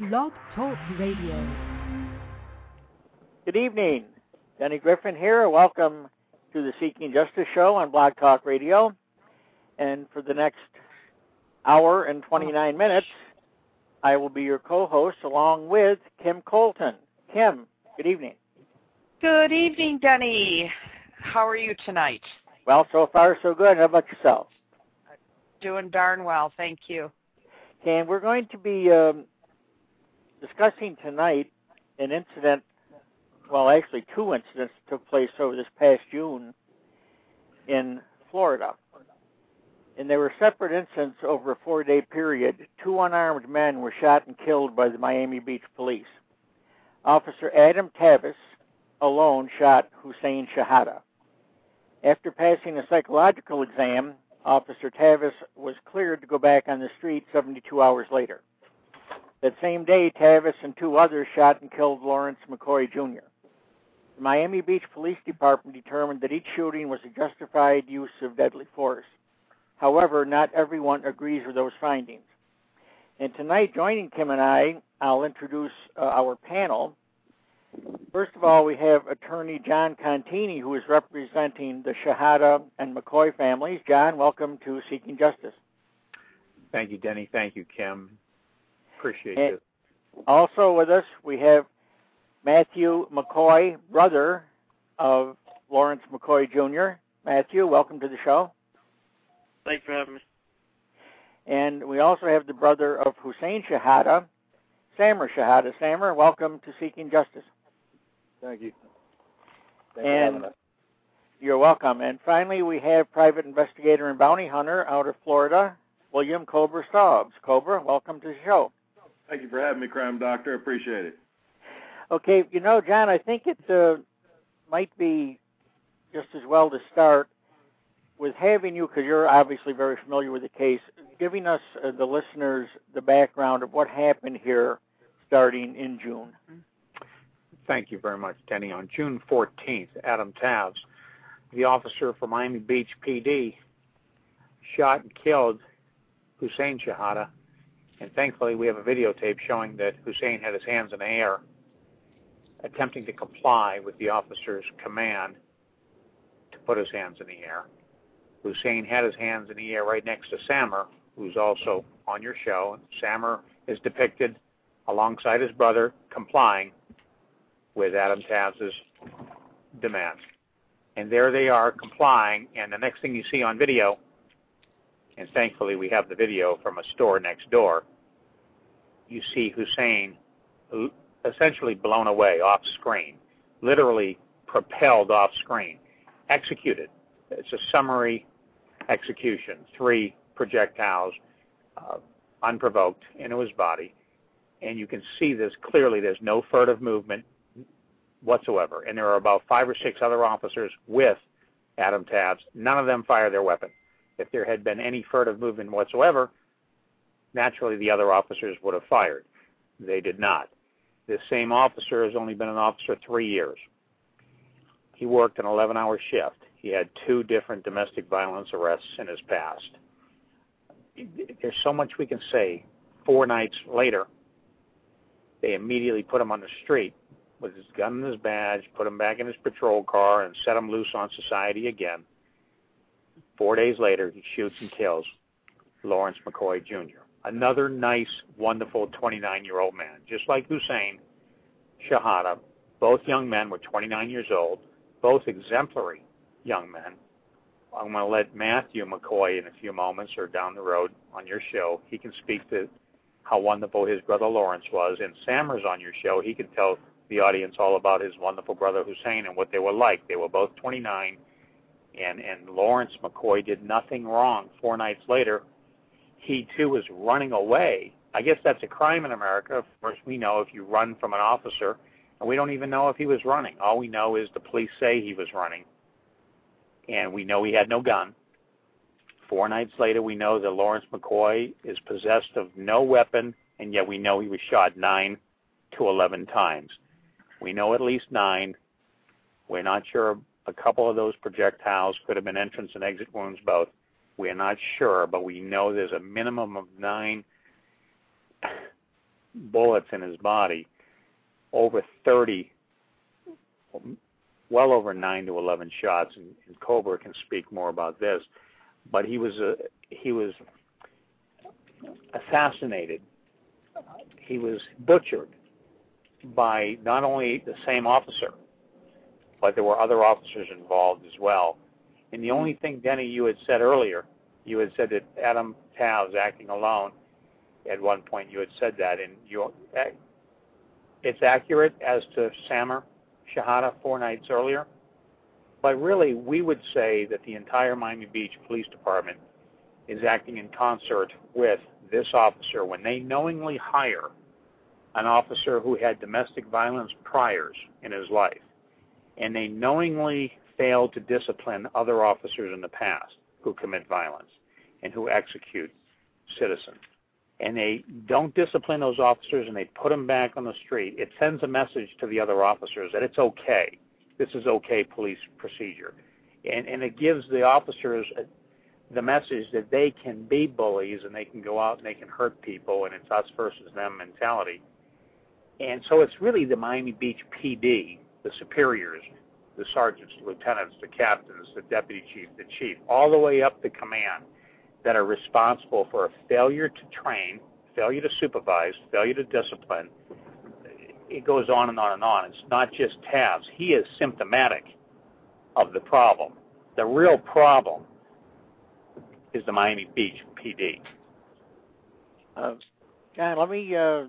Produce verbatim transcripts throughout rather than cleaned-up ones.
Blog Talk Radio. Good evening. Denny Griffin here. Welcome to the Seeking Justice Show on Blog Talk Radio. And for the next hour and twenty-nine minutes, I will be your co-host along with Kim Colton. Kim, good evening. Good evening, Denny. How are you tonight? Well, so far so good. How about yourself? Doing darn well, thank you. And we're going to be um, discussing tonight an incident, well, actually two incidents that took place over this past June in Florida. And they were separate incidents over a four-day period. Two unarmed men were shot and killed by the Miami Beach police. Officer Adam Tavis alone shot Hussein Shahada. After passing a psychological exam, Officer Tavis was cleared to go back on the street seventy-two hours later. That same day, Tavis and two others shot and killed Lawrence McCoy Junior The Miami Beach Police Department determined that each shooting was a justified use of deadly force. However, not everyone agrees with those findings. And tonight, joining Kim and I, I'll introduce uh, our panel. First of all, we have attorney John Contini, who is representing the Shahada and McCoy families. John, welcome to Seeking Justice. Thank you, Denny. Thank you, Kim. Appreciate and it. Also with us, we have Matthew McCoy, brother of Lawrence McCoy Junior Matthew, welcome to the show. Thanks for having me. And we also have the brother of Hussein Shahada, Samer Shahada. Samer, welcome to Seeking Justice. Thank you. Thank and you you're welcome. And finally, we have private investigator and bounty hunter out of Florida, William Cobra Staubs. Cobra, welcome to the show. Thank you for having me, Crime Doctor. Appreciate it. Okay, you know, John, I think it uh, might be just as well to start with having you, because you're obviously very familiar with the case, giving us, uh, the listeners, the background of what happened here starting in June. Thank you very much, Denny. On June fourteenth, Adam Tavis, the officer for Miami Beach P D, shot and killed Hussein Shahada. And thankfully, we have a videotape showing that Hussein had his hands in the air, attempting to comply with the officer's command to put his hands in the air. Hussein had his hands in the air right next to Samer, who's also on your show. Samer is depicted alongside his brother complying with Adam Tavis's demands. And there they are complying, and the next thing you see on video, and thankfully we have the video from a store next door, you see Hussein essentially blown away off screen, literally propelled off screen, executed. It's a summary execution, three projectiles, uh, unprovoked, into his body. And you can see this clearly. There's no furtive movement whatsoever. And there are about five or six other officers with Adam Tavis. None of them fire their weapon. If there had been any furtive movement whatsoever, naturally the other officers would have fired. They did not. This same officer has only been an officer three years. He worked an eleven-hour shift. He had two different domestic violence arrests in his past. There's so much we can say. Four nights later, they immediately put him on the street with his gun and his badge, put him back in his patrol car, and set him loose on society again. Four days later, he shoots and kills Lawrence McCoy Junior Another nice, wonderful twenty-nine-year-old man. Just like Hussein Shahada, both young men were twenty-nine years old, both exemplary young men. I'm going to let Matthew McCoy in a few moments or down the road on your show. He can speak to how wonderful his brother Lawrence was. And Samer's on your show. He can tell the audience all about his wonderful brother Hussein and what they were like. They were both twenty-nine, and, and Lawrence McCoy did nothing wrong. Four nights later, he too was running away. I guess that's a crime in America. Of course, we know if you run from an officer, and we don't even know if he was running. All we know is the police say he was running, and we know he had no gun. Four nights later, we know that Lawrence McCoy is possessed of no weapon, and yet we know he was shot nine to eleven times. We know at least nine. We're not sure. A couple of those projectiles could have been entrance and exit wounds both. We're not sure, but we know there's a minimum of nine bullets in his body, over thirty, well over nine to eleven shots, and, and Cobra can speak more about this. But he was a, he was assassinated. He was butchered by not only the same officer, but there were other officers involved as well. And the only thing, Denny, you had said earlier, you had said that Adam Tavs acting alone. At one point, you had said that, and you, it's accurate as to Samer Shehata four nights earlier. But really, we would say that the entire Miami Beach Police Department is acting in concert with this officer when they knowingly hire an officer who had domestic violence priors in his life, and they knowingly fail to discipline other officers in the past who commit violence and who execute citizens. And they don't discipline those officers and they put them back on the street. It sends a message to the other officers that it's okay. This is okay police procedure. And, and it gives the officers the message that they can be bullies and they can go out and they can hurt people, and it's us versus them mentality. And so it's really the Miami Beach P D, the superiors, the sergeants, the lieutenants, the captains, the deputy chief, the chief, all the way up to command, that are responsible for a failure to train, failure to supervise, failure to discipline. It goes on and on and on. It's not just Tavs. He is symptomatic of the problem. The real problem is the Miami Beach P D. Uh, John, let me uh,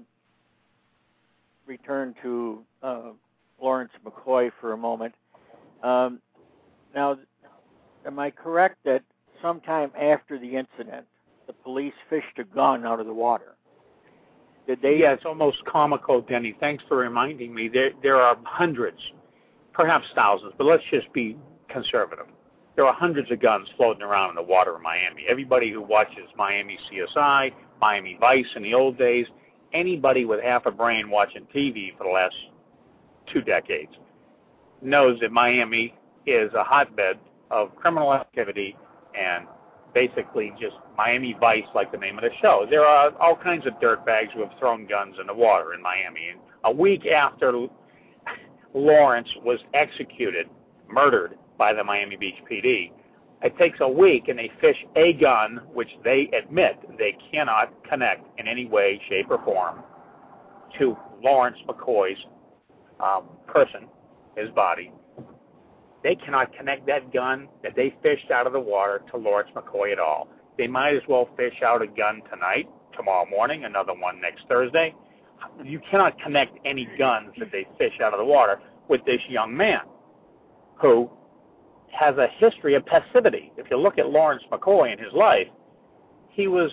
return to uh, Lawrence McCoy for a moment. Um, now, am I correct that sometime after the incident, the police fished a gun out of the water? Did they? Yeah, it's almost comical, Denny. Thanks for reminding me. There, there are hundreds, perhaps thousands, but let's just be conservative. There are hundreds of guns floating around in the water in Miami. Everybody who watches Miami C S I, Miami Vice in the old days, anybody with half a brain watching T V for the last two decades knows that Miami is a hotbed of criminal activity and basically just Miami Vice, like the name of the show. There are all kinds of dirtbags who have thrown guns in the water in Miami. And a week after Lawrence was executed, murdered by the Miami Beach P D, it takes a week and they fish a gun, which they admit they cannot connect in any way, shape, or form to Lawrence McCoy's um, person, his body. They cannot connect that gun that they fished out of the water to Lawrence McCoy at all. They might as well fish out a gun tonight, tomorrow morning, another one next Thursday. You cannot connect any guns that they fish out of the water with this young man who has a history of passivity. If you look at Lawrence McCoy in his life, he was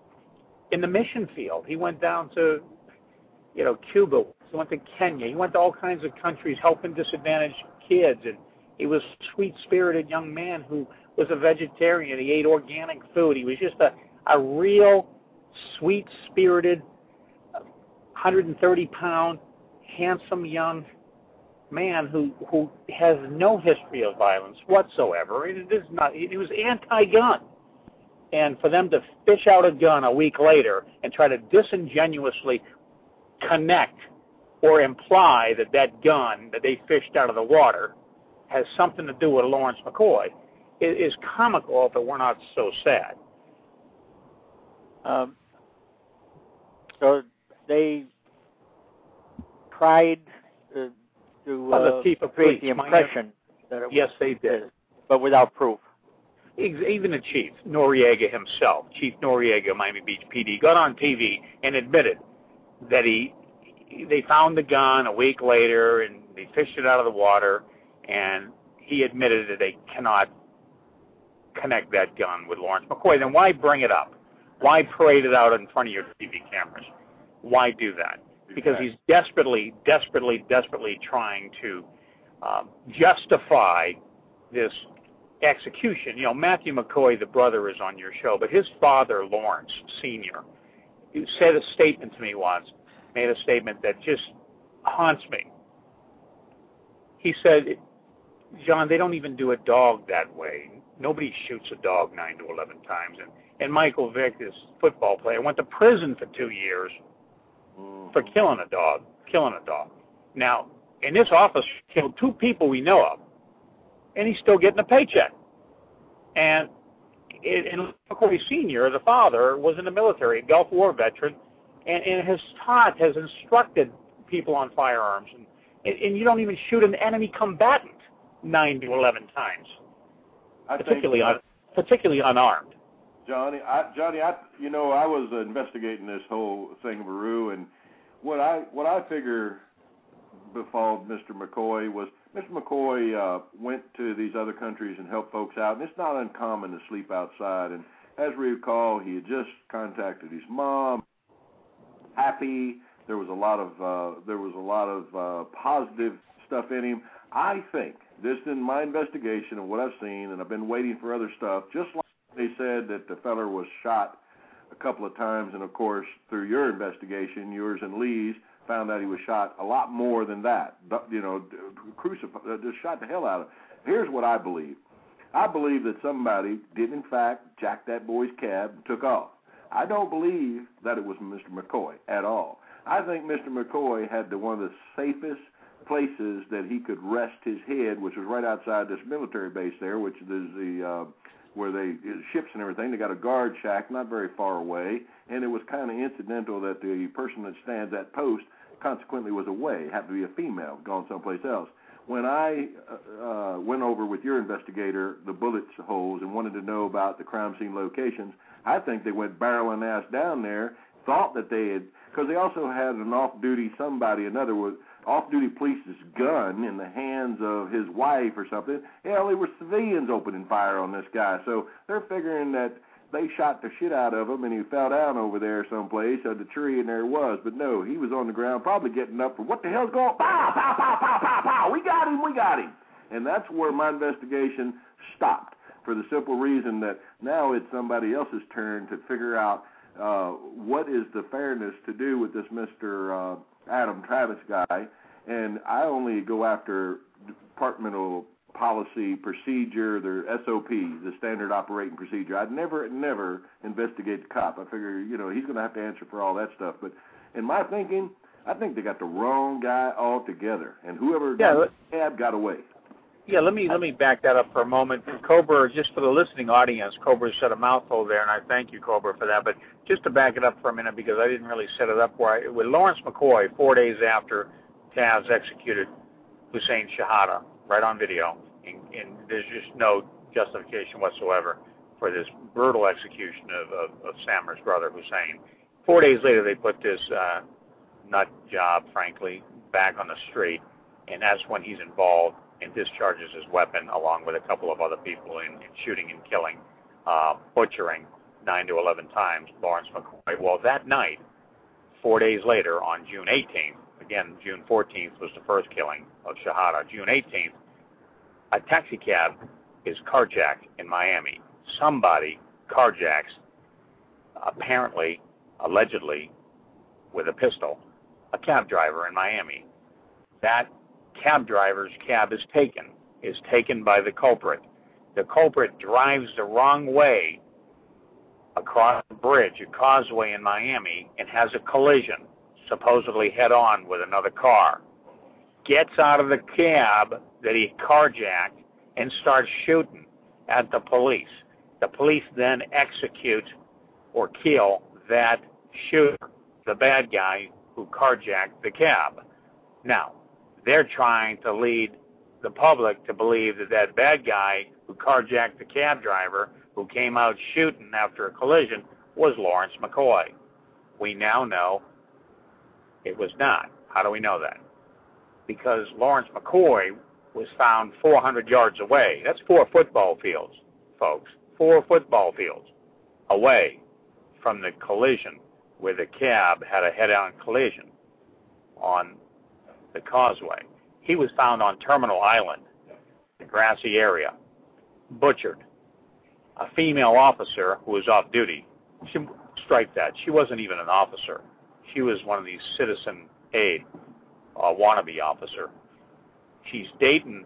in the mission field. He went down to, you know, Cuba. He went to Kenya. He went to all kinds of countries helping disadvantaged kids, and he was a sweet-spirited young man who was a vegetarian. He ate organic food. He was just a, a real sweet-spirited, one hundred thirty pound, handsome young man who, who has no history of violence whatsoever. It is not. He was anti-gun. And for them to fish out a gun a week later and try to disingenuously connect or imply that that gun that they fished out of the water has something to do with Lawrence McCoy is comical if it were not so sad. Um, so they tried uh, to uh, uh, the create the impression that it was, yes, they did, but without proof. Even the chief, Noriega himself, Chief Noriega, Miami Beach P D, got on T V and admitted that he they found the gun a week later and they fished it out of the water, and he admitted that they cannot connect that gun with Lawrence McCoy. Then why bring it up? Why parade it out in front of your T V cameras? Why do that? Because he's desperately, desperately, desperately trying to um, justify this execution. You know, Matthew McCoy, the brother, is on your show, but his father, Lawrence Senior, said a statement to me once, made a statement that just haunts me. He said, John, they don't even do a dog that way. Nobody shoots a dog nine to eleven times. And, and Michael Vick, this football player, went to prison for two years Mm-hmm. for killing a dog, killing a dog. Now, and this officer killed two people we know of, and he's still getting a paycheck. And, and McCoy Senior, the father, was in the military, a Gulf War veteran, and, and has taught, has instructed people on firearms. And, and you don't even shoot an enemy combatant nine to eleven times, I particularly think, un, particularly unarmed. Johnny, I, Johnny, I, you know, I was investigating this whole thing, Baru, and what I what I figure befall Mister McCoy was Mister McCoy uh, went to these other countries and helped folks out, and it's not uncommon to sleep outside. And as we recall, he had just contacted his mom. Happy, there was a lot of uh, there was a lot of uh, positive stuff in him. I think, just in my investigation of what I've seen, and I've been waiting for other stuff, just like they said that the feller was shot a couple of times, and of course, through your investigation, yours and Lee's, found out he was shot a lot more than that. You know, crucified, just shot the hell out of him. Here's what I believe. I believe that somebody did, in fact, jack that boy's cab and took off. I don't believe that it was Mister McCoy at all. I think Mister McCoy had the, one of the safest places that he could rest his head, which was right outside this military base there, which is the uh, where they ships and everything. They got a guard shack not very far away, and it was kind of incidental that the person that stands at post consequently was away. It happened to be a female, gone someplace else. When I uh, went over with your investigator the bullet holes and wanted to know about the crime scene locations, I think they went barreling ass down there, thought that they had, because they also had an off-duty somebody, another was off-duty police's gun in the hands of his wife or something. Hell, there were civilians opening fire on this guy. So they're figuring that they shot the shit out of him and he fell down over there someplace at the tree, and there it was. But no, he was on the ground probably getting up for what the hell's going on? Pow, pow, pow, pow, pow, pow. We got him, we got him. And that's where my investigation stopped, for the simple reason that now it's somebody else's turn to figure out uh, what is the fairness to do with this Mister Uh, Adam Travis guy, and I only go after departmental policy procedure, their S O P, the standard operating procedure. I'd never, never investigate the cop. I figure, you know, he's going to have to answer for all that stuff. But in my thinking, I think they got the wrong guy altogether, and whoever yeah, got the cab got away. Yeah, let me let me back that up for a moment. Cobra, just for the listening audience, Cobra said a mouthful there, and I thank you, Cobra, for that. But just to back it up for a minute, because I didn't really set it up where I, with Lawrence McCoy, four days after Tavs executed Hussein Shahada, right on video, and, and there's just no justification whatsoever for this brutal execution of, of, of Samer's brother, Hussein. Four days later, they put this uh, nut job, frankly, back on the street, and that's when he's involved and discharges his weapon along with a couple of other people in, in shooting and killing, uh, butchering nine to eleven times Lawrence McCoy. Well, that night, four days later, on June eighteenth, again, June fourteenth was the first killing of Shahada. June eighteenth, a taxi cab is carjacked in Miami. Somebody carjacks, apparently, allegedly, with a pistol, a cab driver in Miami. That cab driver's cab is taken, is taken by the culprit. The culprit drives the wrong way across the bridge, a causeway in Miami, and has a collision, supposedly head-on with another car. Gets out of the cab that he carjacked and starts shooting at the police. The police then execute or kill that shooter, the bad guy who carjacked the cab. Now, they're trying to lead the public to believe that that bad guy who carjacked the cab driver, who came out shooting after a collision, was Lawrence McCoy. We now know it was not. How do we know that? Because Lawrence McCoy was found four hundred yards away. That's four football fields, folks. Four football fields away from the collision where the cab had a head-on collision on the causeway. He was found on Terminal Island, a grassy area, butchered. A female officer who was off duty, she, strike that, she wasn't even an officer. She was one of these citizen aid, uh, wannabe officer. She's dating,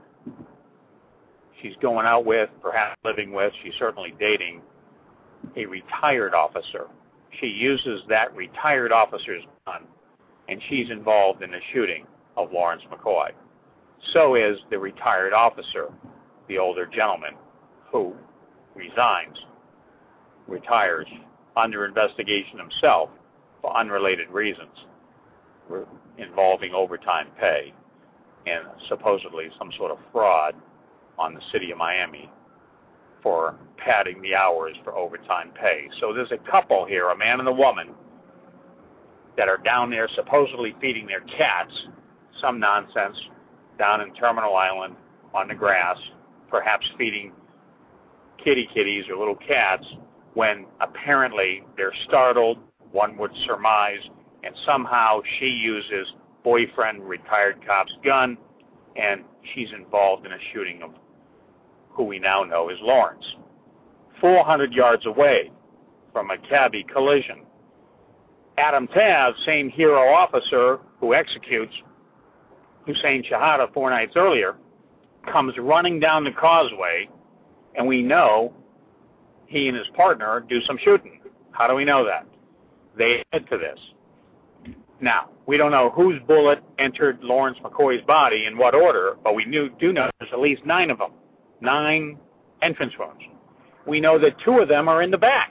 she's going out with, perhaps living with, she's certainly dating a retired officer. She uses that retired officer's gun and she's involved in the shooting of Lawrence McCoy. So is the retired officer, the older gentleman, who resigns, retires under investigation himself for unrelated reasons involving overtime pay and supposedly some sort of fraud on the city of Miami for padding the hours for overtime pay. So there's a couple here, a man and a woman, that are down there supposedly feeding their cats some nonsense down in Terminal Island on the grass, perhaps feeding kitty kitties or little cats, when apparently they're startled, one would surmise, and somehow she uses boyfriend, retired cop's gun, and she's involved in a shooting of who we now know as Lawrence. four hundred yards away from a cabbie collision. Adam Tav, same hero officer who executes Hussein Shahada four nights earlier, comes running down the causeway, and we know he and his partner do some shooting. How do we know that? They admit to this. Now, we don't know whose bullet entered Lawrence McCoy's body in what order, but we knew, do know there's at least nine of them, nine entrance wounds. We know that two of them are in the back.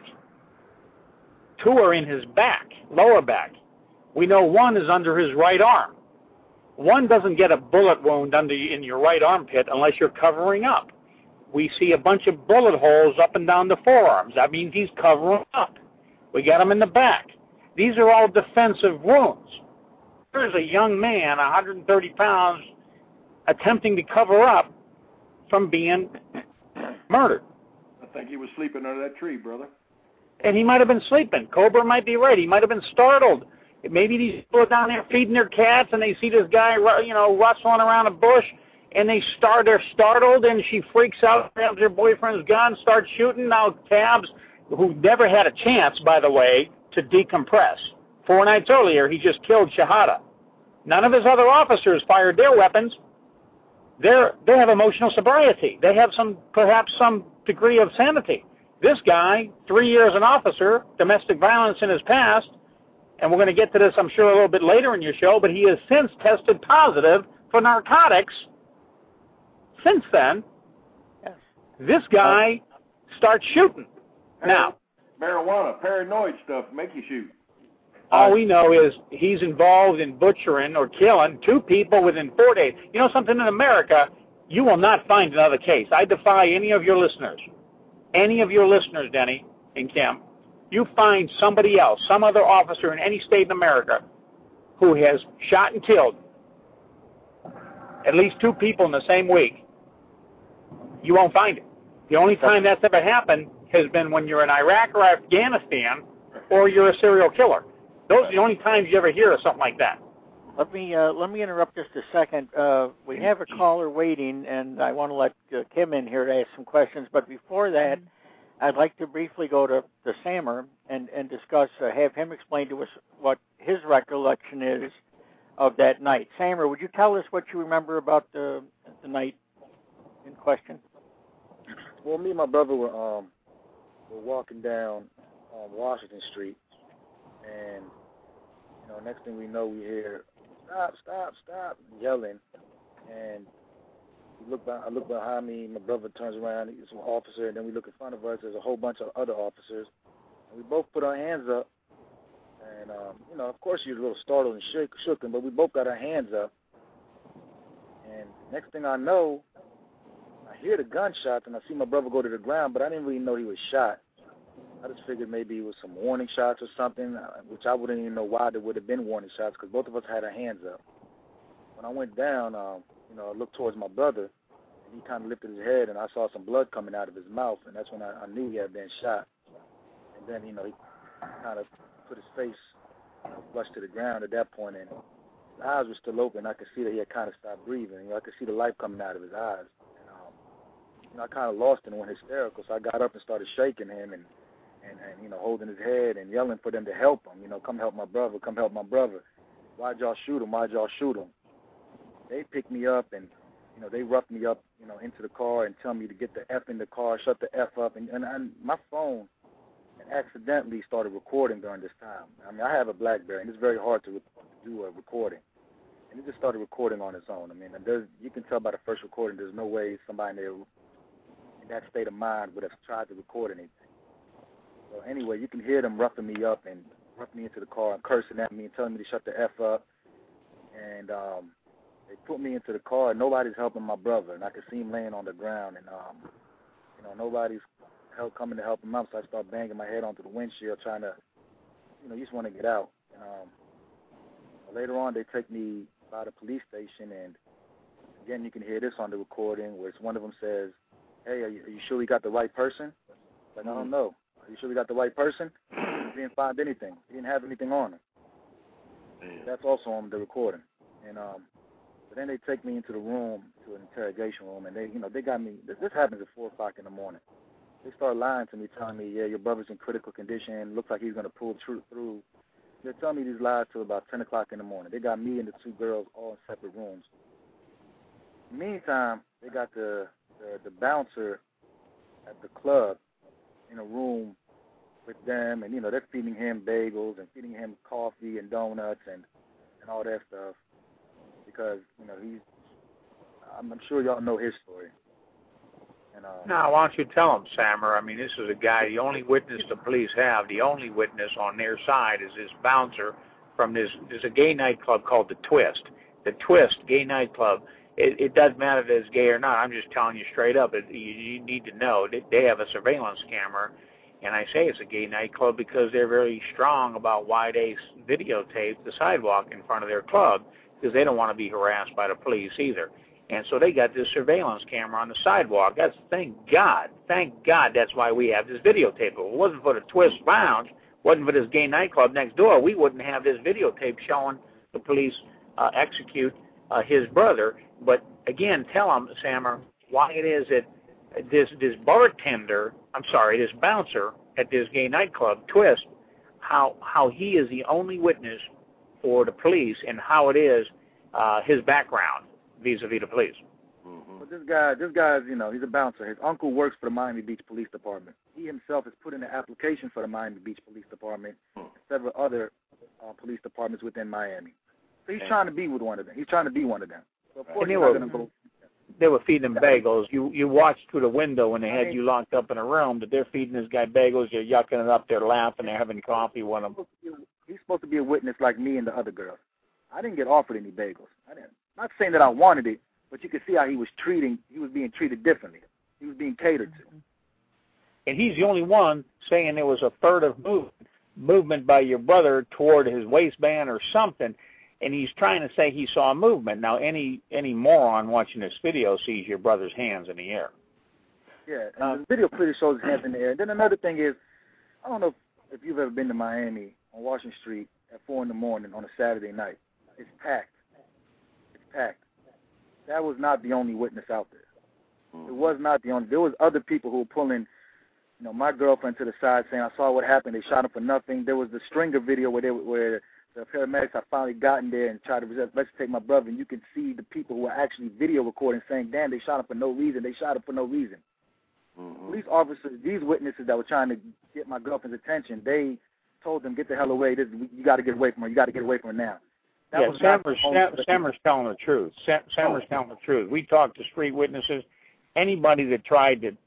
Two are in his back, lower back. We know one is under his right arm. One doesn't get a bullet wound under in your right armpit unless you're covering up. We see a bunch of bullet holes up and down the forearms. That means he's covering up. We got him in the back. These are all defensive wounds. Here's a young man, one hundred thirty pounds, attempting to cover up from being murdered. I think he was sleeping under that tree, brother. And he might have been sleeping. Cobra might be right. He might have been startled. Maybe these people are down there feeding their cats, and they see this guy, you know, rustling around a bush, and they start, they're startled, and she freaks out, grabs her boyfriend's gun, starts shooting. Now Tabs, who never had a chance, by the way, to decompress. Four nights earlier, he just killed Shahada. None of his other officers fired their weapons. They're, they have emotional sobriety. They have some, perhaps some degree of sanity. This guy, three years an officer, domestic violence in his past, and we're going to get to this, I'm sure, a little bit later in your show, but he has since tested positive for narcotics. Since then, yes. This guy starts shooting. Now, marijuana, paranoid stuff, make you shoot. All we know is he's involved in butchering or killing two people within four days. You know something, in America, you will not find another case. I defy any of your listeners, any of your listeners, Denny and Kim, you find somebody else, some other officer in any state in America who has shot and killed at least two people in the same week, you won't find it. The only time that's ever happened has been when you're in Iraq or Afghanistan or you're a serial killer. Those are the only times you ever hear of something like that. Let me uh, let me interrupt just a second. Uh, we have a caller waiting, and I want to let uh, Kim in here to ask some questions. But before that, I'd like to briefly go to, to Samer and, and discuss, uh, have him explain to us what his recollection is of that night. Samer, would you tell us what you remember about the, the night in question? Well, me and my brother were um were walking down um, Washington Street, and you know, next thing we know, we hear stop, stop, stop, yelling, and we look. By, I look behind me. My brother turns around. He's an officer, and then we look in front of us. There's a whole bunch of other officers, and we both put our hands up. And um, you know, of course, you're a little startled and shook, shooken, but we both got our hands up. And next thing I know, I hear the gunshots, and I see my brother go to the ground, but I didn't really know he was shot. I just figured maybe it was some warning shots or something, which I wouldn't even know why there would have been warning shots, because both of us had our hands up. When I went down, um, you know, I looked towards my brother, and he kind of lifted his head, and I saw some blood coming out of his mouth, and that's when I, I knew he had been shot. And then, you know, he kind of put his face, you know, flushed to the ground at that point, and his eyes were still open. I could see that he had kind of stopped breathing. You know, I could see the life coming out of his eyes. And, um, you know, I kind of lost him and went hysterical, so I got up and started shaking him and, and, and, you know, holding his head and yelling for them to help him. You know, come help my brother, come help my brother. Why'd y'all shoot him? Why'd y'all shoot him? They picked me up and, you know, they roughed me up, you know, into the car and tell me to get the F in the car, shut the F up. And, and, and my phone and accidentally started recording during this time. I mean, I have a BlackBerry, and it's very hard to do a recording. And it just started recording on its own. I mean, there's, you can tell by the first recording there's no way somebody there in that state of mind would have tried to record anything. So anyway, you can hear them roughing me up and roughing me into the car and cursing at me and telling me to shut the F up. And um, they put me into the car, and nobody's helping my brother. And I could see him laying on the ground, and um, you know, nobody's help coming to help him out. So I start banging my head onto the windshield, trying to, you know, you just want to get out. And um, later on, they take me by the police station, and again, you can hear this on the recording, where it's one of them says, "Hey, are you, are you sure we got the right person?" Like, I don't know. Are you sure we got the right person? He didn't find anything. He didn't have anything on him. That's also on the recording. And um, but then they take me into the room, to an interrogation room, and they, you know, they got me. This, this happens at four o'clock in the morning. They start lying to me, telling me, "Yeah, your brother's in critical condition. Looks like he's going to pull tr- through." They're telling me these lies till about ten o'clock in the morning. They got me and the two girls all in separate rooms. Meantime, they got the, the the bouncer at the club in a room with them, and, you know, they're feeding him bagels and feeding him coffee and donuts and, and all that stuff because, you know, he's, I'm, I'm sure y'all know his story. And, uh, now, why don't you tell him, Sammer? I mean, this is a guy, the only witness the police have, the only witness on their side is this bouncer from this, there's a gay nightclub called The Twist. The Twist gay nightclub, it, it doesn't matter if it's gay or not. I'm just telling you straight up. It, you, you need to know that they have a surveillance camera, and I say it's a gay nightclub because they're very strong about why they videotape the sidewalk in front of their club, because they don't want to be harassed by the police either. And so they got this surveillance camera on the sidewalk. That's, thank God, thank God that's why we have this videotape. If it wasn't for the Twist Lounge, wasn't for this gay nightclub next door, we wouldn't have this videotape showing the police uh, execute uh, his brother. But again, tell him, Sammer, why it is that this this bartender, I'm sorry, this bouncer at this gay nightclub, Twist, how how he is the only witness for the police and how it is uh, his background vis-a-vis the police. Mm-hmm. But this guy, this guy is, you know, he's a bouncer. His uncle works for the Miami Beach Police Department. He himself has put in an application for the Miami Beach Police Department and several other uh, police departments within Miami. So he's trying to be with one of them. He's trying to be one of them. So of course he's not going to go. They were feeding him bagels. You you watched through the window when they had you locked up in a room that they're feeding this guy bagels. You're yucking it up. They're laughing. They're having coffee with him. He's supposed to be a witness like me and the other girls. I didn't get offered any bagels. I didn't. Not saying that I wanted it, but you could see how he was treating. He was being treated differently. He was being catered to. And he's the only one saying there was a furtive move, movement by your brother toward his waistband or something. And he's trying to say he saw a movement. Now, any any moron watching this video sees your brother's hands in the air. Yeah, and um, the video clearly shows his hands in the air. Then another thing is, I don't know if, if you've ever been to Miami on Washington Street at four in the morning on a Saturday night. It's packed. It's packed. That was not the only witness out there. It was not the only. There was other people who were pulling, you know, my girlfriend to the side saying, "I saw what happened. They shot him for nothing." There was the Stringer video where they where the paramedics had finally gotten there and tried to resuscitate my brother, and you can see the people who were actually video recording saying, "Damn, they shot him for no reason. They shot him for no reason." Mm-hmm. Police officers, these witnesses that were trying to get my girlfriend's attention, they told them, "Get the hell away. This, you got to get away from her. You got to get away from her now." That yeah, was Sammer's, Sam, Sammer's telling the truth. Sam, Sammer's oh. telling the truth. We talked to street witnesses. Anybody that tried to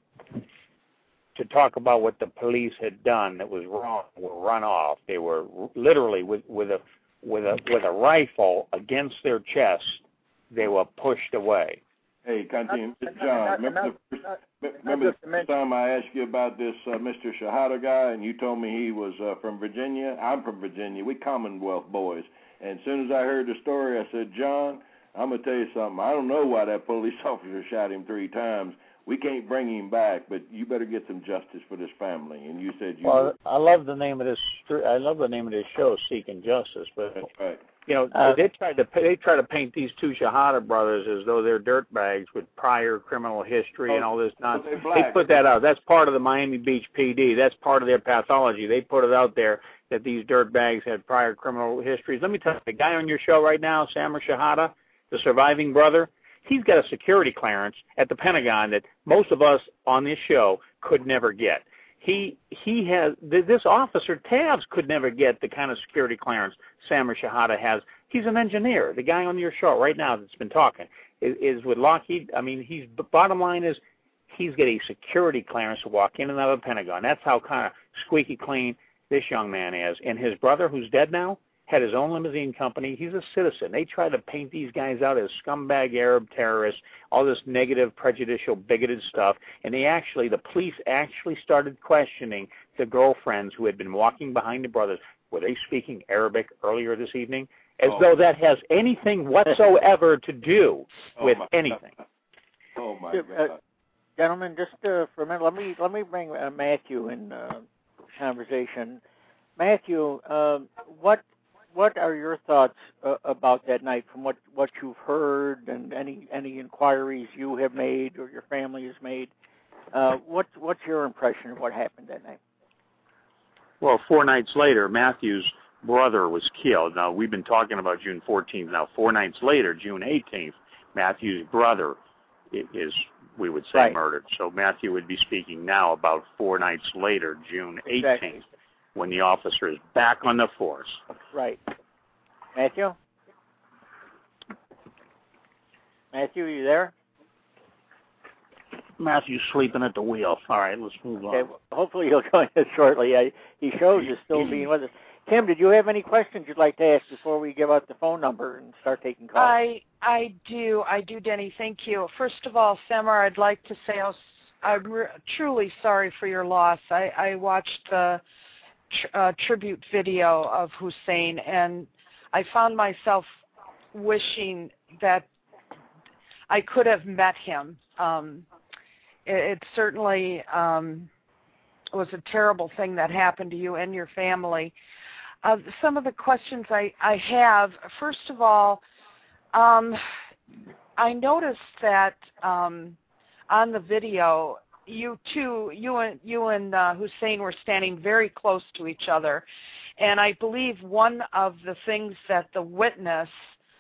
to talk about what the police had done that was wrong were run off. They were literally with with a with a with a rifle against their chest. They were pushed away. Hey, continue, Mister John. Remember, the, remember the first time I asked you about this uh, Mister Shahada guy, and you told me he was uh, from Virginia? I'm from Virginia. We Commonwealth boys. And as soon as I heard the story, I said, John, I'm going to tell you something. I don't know why that police officer shot him three times. We can't bring him back, but you better get some justice for this family. And you said you Well, would. I love the name of this I love the name of this show, Seeking Justice, but That's right. You know, uh, they tried to they try to paint these two Shahada brothers as though they're dirtbags with prior criminal history oh, and all this nonsense. They put that out. That's part of the Miami Beach P D. That's part of their pathology. They put it out there that these dirtbags had prior criminal histories. Let me tell you, the guy on your show right now, Sammer Shahada, the surviving brother, he's got a security clearance at the Pentagon that most of us on this show could never get. He he has this officer Tavs could never get the kind of security clearance Samar Shahada has. He's an engineer. The guy on your show right now that's been talking is, is with Lockheed. I mean, he's bottom line is he's getting security clearance to walk in and out of the Pentagon. That's how kind of squeaky clean this young man is. And his brother, who's dead now, had his own limousine company. He's a citizen. They try to paint these guys out as scumbag Arab terrorists, all this negative, prejudicial, bigoted stuff. And they actually, the police actually started questioning the girlfriends who had been walking behind the brothers. Were they speaking Arabic earlier this evening? As oh. though that has anything whatsoever to do oh with anything. Oh, my uh, God. Gentlemen, just uh, for a minute, let me, let me bring uh, Matthew in uh, conversation. Matthew, uh, what... What are your thoughts uh, about that night from what, what you've heard and any any inquiries you have made or your family has made? Uh, what, what's your impression of what happened that night? Well, four nights later, Matthew's brother was killed. Now, we've been talking about June fourteenth. Now, four nights later, June eighteenth, Matthew's brother is, we would say, right. murdered. So Matthew would be speaking now about four nights later, June eighteenth. Exactly. When the officer is back on the force. Right. Matthew? Matthew, are you there? Matthew's sleeping at the wheel. All right, let's move on. Okay, well, hopefully he'll join us shortly. I, he shows us still being with us. Tim, did you have any questions you'd like to ask before we give out the phone number and start taking calls? I I do. I do, Denny. Thank you. First of all, Samar, I'd like to say I was, I'm re- truly sorry for your loss. I, I watched the Uh, tribute video of Hussein, and I found myself wishing that I could have met him. Um, it, it certainly um, was a terrible thing that happened to you and your family. Uh, some of the questions I, I have, first of all, um, I noticed that um, on the video, you two, you and you and uh, Hussein were standing very close to each other, and I believe one of the things that the witness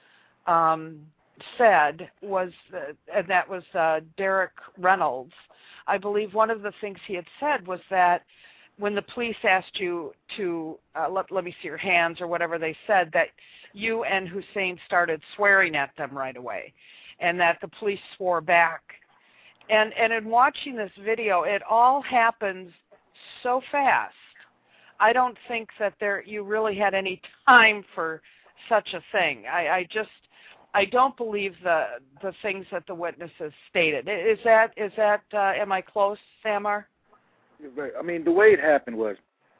um, said was, uh, and that was uh, Derek Reynolds. I believe one of the things he had said was that when the police asked you to uh, let let me see your hands or whatever they said, that you and Hussein started swearing at them right away, and that the police swore back. And and in watching this video, it all happens so fast. I don't think that there you really had any time for such a thing. I, I just I don't believe the the things that the witnesses stated. Is that is that uh, am I close, Samar? Right. I mean, the way it happened was,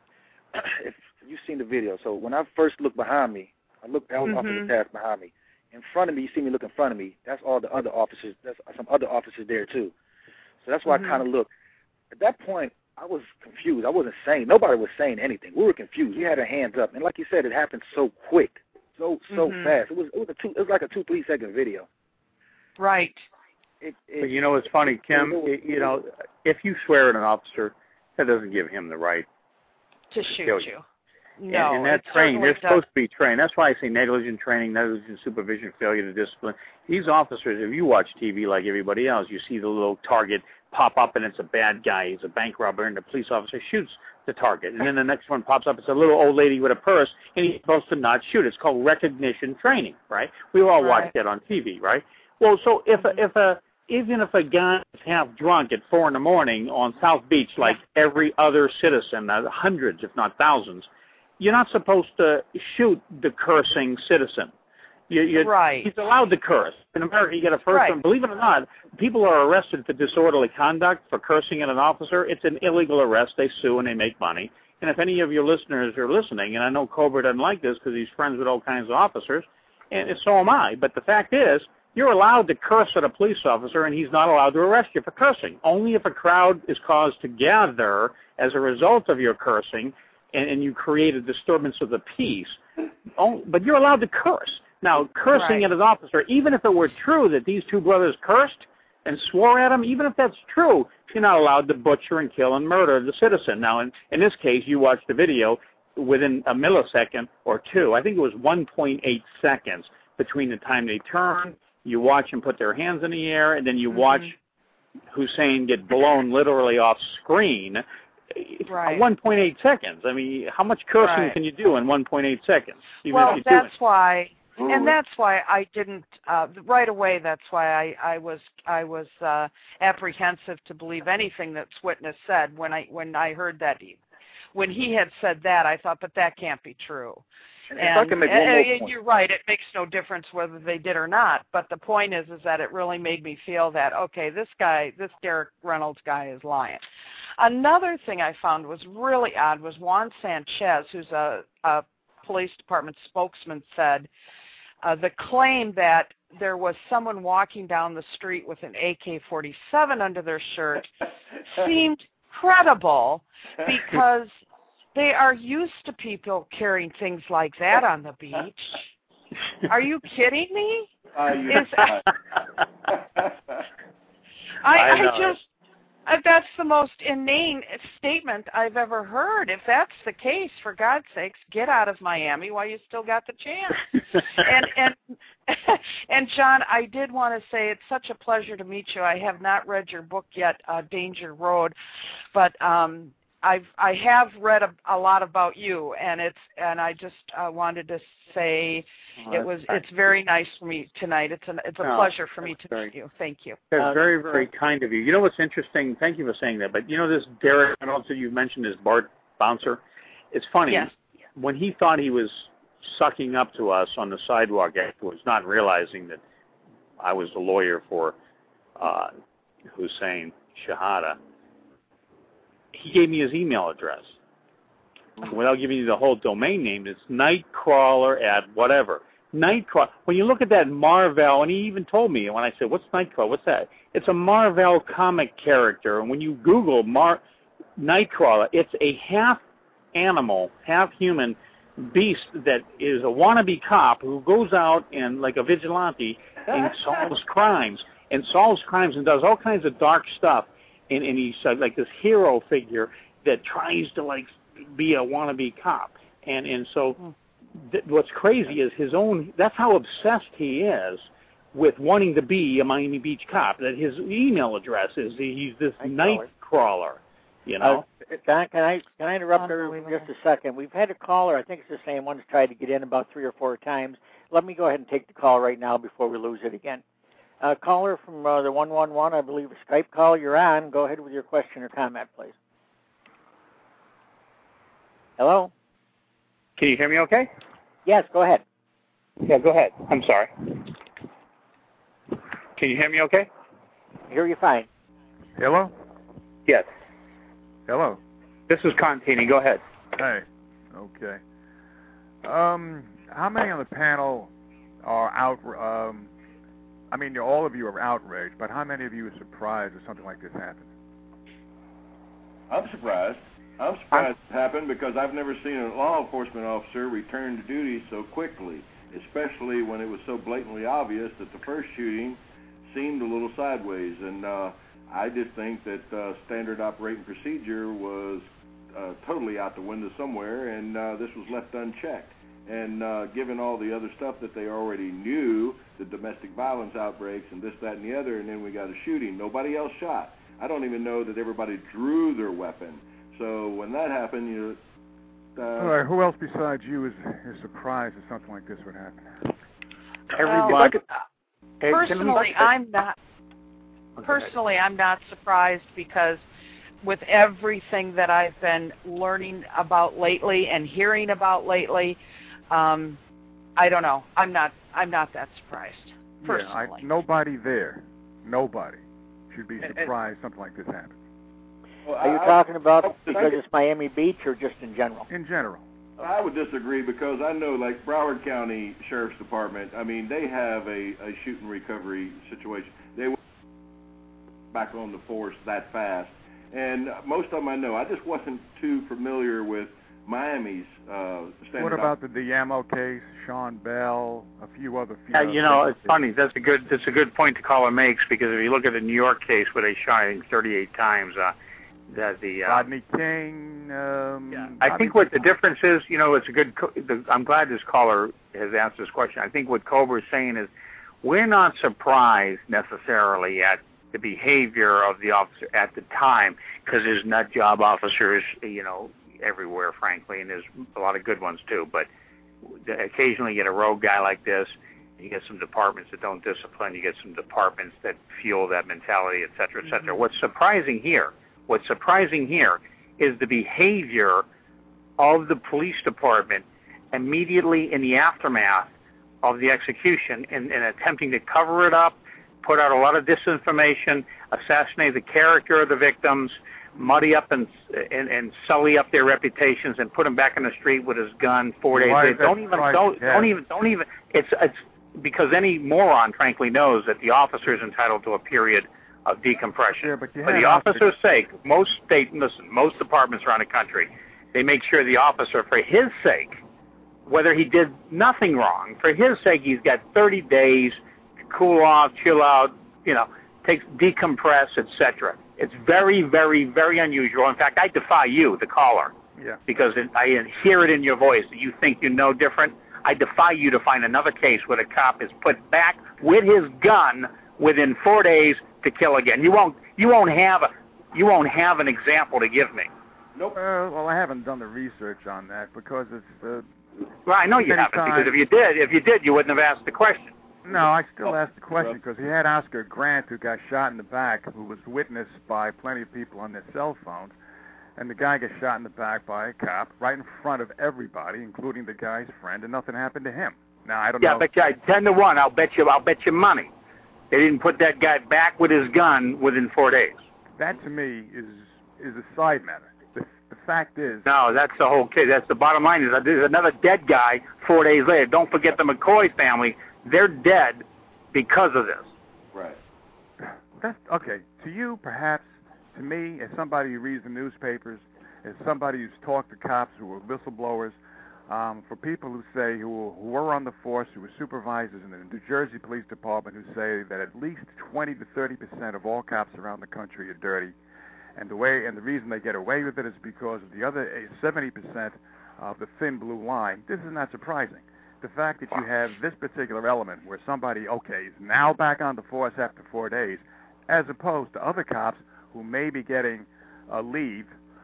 if you've seen the video. So when I first looked behind me, I looked I was mm-hmm. off of the path behind me. In front of me, you see me look in front of me. That's all the other officers. That's some other officers there too. So that's why mm-hmm. I kind of looked. At that point, I was confused. I wasn't saying. Nobody was saying anything. We were confused. We had our hands up, and like you said, it happened so quick, so so mm-hmm. fast. It was it was a two. It was like a two three second video. Right. It, it, but you know, it's funny, Kim. It, it, you know, if you swear at an officer, that doesn't give him the right to, to shoot kill you. you. No, and, and that training, they're does. supposed to be trained. That's why I say negligent training, negligent supervision, failure to discipline. These officers, if you watch T V like everybody else, you see the little target pop up and it's a bad guy. He's a bank robber, and the police officer shoots the target. And then the next one pops up. It's a little old lady with a purse, and he's supposed to not shoot. It's called recognition training, right? We all right. watch that on T V, right? Well, so if a, if a even if a guy is half drunk at four in the morning on South Beach, like every other citizen, uh, hundreds if not thousands, you're not supposed to shoot the cursing citizen. You, you, right. He's allowed to curse. In America, you get a first right. one. Believe it or not, people are arrested for disorderly conduct, for cursing at an officer. It's an illegal arrest. They sue and they make money. And if any of your listeners are listening, and I know Cobra doesn't like this because he's friends with all kinds of officers, and so am I, but the fact is, you're allowed to curse at a police officer, and he's not allowed to arrest you for cursing. Only if a crowd is caused to gather as a result of your cursing, and, and you create a disturbance of the peace. Oh, but you're allowed to curse. Now, cursing right. at an officer, even if it were true that these two brothers cursed and swore at him, even if that's true, you're not allowed to butcher and kill and murder the citizen. Now, in, in this case, you watched the video within a millisecond or two. I think it was one point eight seconds between the time they turned, you watch them put their hands in the air, and then you mm-hmm. watch Hussein get blown literally off screen. Right. one point eight seconds. I mean, how much cursing Right. can you do in one point eight seconds? Even well, if you that's do it? why, Ooh. and that's why I didn't uh, right away. That's why I, I was I was uh, apprehensive to believe anything that Witness said when I when I heard that. He, when he had said that, I thought, but that can't be true. If And, I can make one and, more and point. you're right. It makes no difference whether they did or not. But the point is, is that it really made me feel that okay, this guy, this Derek Reynolds guy, is lying. Another thing I found was really odd was Juan Sanchez, who's a, a police department spokesman, said uh, the claim that there was someone walking down the street with an A K forty-seven under their shirt seemed credible because they are used to people carrying things like that on the beach. Are you kidding me? Uh, you Is, I, I I know. just, uh, that's the most inane statement I've ever heard. If that's the case, for God's sakes, get out of Miami while you still got the chance. and and and John, I did want to say it's such a pleasure to meet you. I have not read your book yet, uh, Danger Road, but um, I've I have read a, a lot about you, and it's and I just uh, wanted to say Oh, it was that's it's very nice for me tonight. It's an it's a No, pleasure for me that's to very- meet you. Thank you. That's Uh, very, very kind of you. You know what's interesting? Thank you for saying that. But you know this Derek Reynolds that you mentioned, this Bart Bouncer? It's funny. Yes. When he thought he was sucking up to us on the sidewalk afterwards, not realizing that I was the lawyer for uh, Hussein Shahada, he gave me his email address. Without giving you the whole domain name, it's Nightcrawler at whatever. Nightcrawler. When you look at that Marvel, and he even told me when I said, "What's Nightcrawler? What's that?" It's a Marvel comic character, and when you Google Mar Nightcrawler, it's a half animal, half human beast that is a wannabe cop who goes out and like a vigilante and solves crimes and solves crimes and does all kinds of dark stuff. And, and he's uh, like this hero figure that tries to like be a wannabe cop. And and so th- what's crazy is his own. That's how obsessed he is with wanting to be a Miami Beach cop. That his email address is he's this night crawler. You know. Uh, Don, can I can I interrupt her for just a second? We've had a caller. I think it's the same one that's tried to get in about three or four times. Let me go ahead and take the call right now before we lose it again. Uh, caller from uh, the one one one, I believe, a Skype call. You're on. Go ahead with your question or comment, please. Hello? Can you hear me okay? Yes, go ahead. Yeah, go ahead. I'm sorry. Can you hear me okay? I hear you fine. Hello? Yes. Hello. This is Contini. Go ahead. Hey. Okay. Um, how many on the panel are out, um, I mean, all of you are outraged, but how many of you are surprised that something like this happened? I'm surprised. I'm surprised it happened because I've never seen a law enforcement officer return to duty so quickly, especially when it was so blatantly obvious that the first shooting seemed a little sideways. And uh, I just think that uh, standard operating procedure was uh, totally out the window somewhere, and uh, this was left unchecked. And uh, given all the other stuff that they already knew, the domestic violence outbreaks and this, that, and the other, and then we got a shooting. Nobody else shot. I don't even know that everybody drew their weapon. So when that happened, you uh, All right, who else besides you is, is surprised that something like this would happen? Everybody. Well, personally, I'm not. Personally, I'm not surprised because with everything that I've been learning about lately and hearing about lately, um, I don't know. I'm not. I'm not that surprised. Personally, yeah, I, nobody there, nobody should be surprised something like this happened. well, Are you I, talking about I, because it's Miami Beach or just in general? In general. I would disagree because I know, like Broward County Sheriff's Department, I mean, they have a, a shoot and recovery situation. They went back on the force that fast. And most of them I know. I just wasn't too familiar with Miami's uh, standard. What about the Diamo case, Sean Bell, a few other? Few Yeah, other you know, cases? it's funny. That's a good. That's a good point the caller makes because if you look at the New York case where they shot him thirty-eight times, uh, that the uh, Rodney King. Um, yeah. I think what the difference is, you know, it's a good. Co- the, I'm glad this caller has asked this question. I think what Cobra's saying is, we're not surprised necessarily at the behavior of the officer at the time, because there's nut job officers, you know, everywhere, frankly, and there's a lot of good ones too. But occasionally you get a rogue guy like this. You get some departments that don't discipline. You get some departments that fuel that mentality, et cetera, et cetera. Mm-hmm. What's surprising here, what's surprising here is the behavior of the police department immediately in the aftermath of the execution in, in attempting to cover it up, put out a lot of disinformation, assassinate the character of the victims, muddy up and and, and sully up their reputations, and put them back in the street with his gun four days later. Don't even don't, don't even don't even. It's it's because any moron, frankly, knows that the officer is entitled to a period of decompression. Yeah, but for the officer's sake, most state listen, most departments around the country, they make sure the officer, for his sake, whether he did nothing wrong, for his sake, he's got thirty days to cool off, chill out, you know, take decompress, et cetera. It's very, very, very unusual. In fact, I defy you, the caller, yeah. because it, I hear it in your voice that you think you know different. I defy you to find another case where the cop is put back with his gun within four days to kill again. You won't. You won't have. A, you won't have an example to give me. Nope. Uh, well, I haven't done the research on that because it's. Uh, well, I know you haven't times. because if you did, if you did, you wouldn't have asked the question. No, I still asked the question because he had Oscar Grant, who got shot in the back, who was witnessed by plenty of people on their cell phones, and the guy got shot in the back by a cop right in front of everybody, including the guy's friend, and nothing happened to him. Now I don't yeah, know. Yeah, but yeah, ten to one. I'll bet you. I'll bet you money. They didn't put that guy back with his gun within four days. That to me is is a side matter. The, the fact is. No, that's the whole case. That's the bottom line. Is that there's another dead guy four days later. Don't forget the McCoy family. They're dead because of this. Right. That's okay. To you, perhaps. To me, as somebody who reads the newspapers, as somebody who's talked to cops who are whistleblowers, um, for people who say who, who were on the force, who were supervisors in the New Jersey Police Department, who say that at least twenty to thirty percent of all cops around the country are dirty, and the way and the reason they get away with it is because of the other seventy percent of the thin blue line. This is not surprising. The fact that you have this particular element where somebody, okay, is now back on the force after four days, as opposed to other cops who may be getting a leave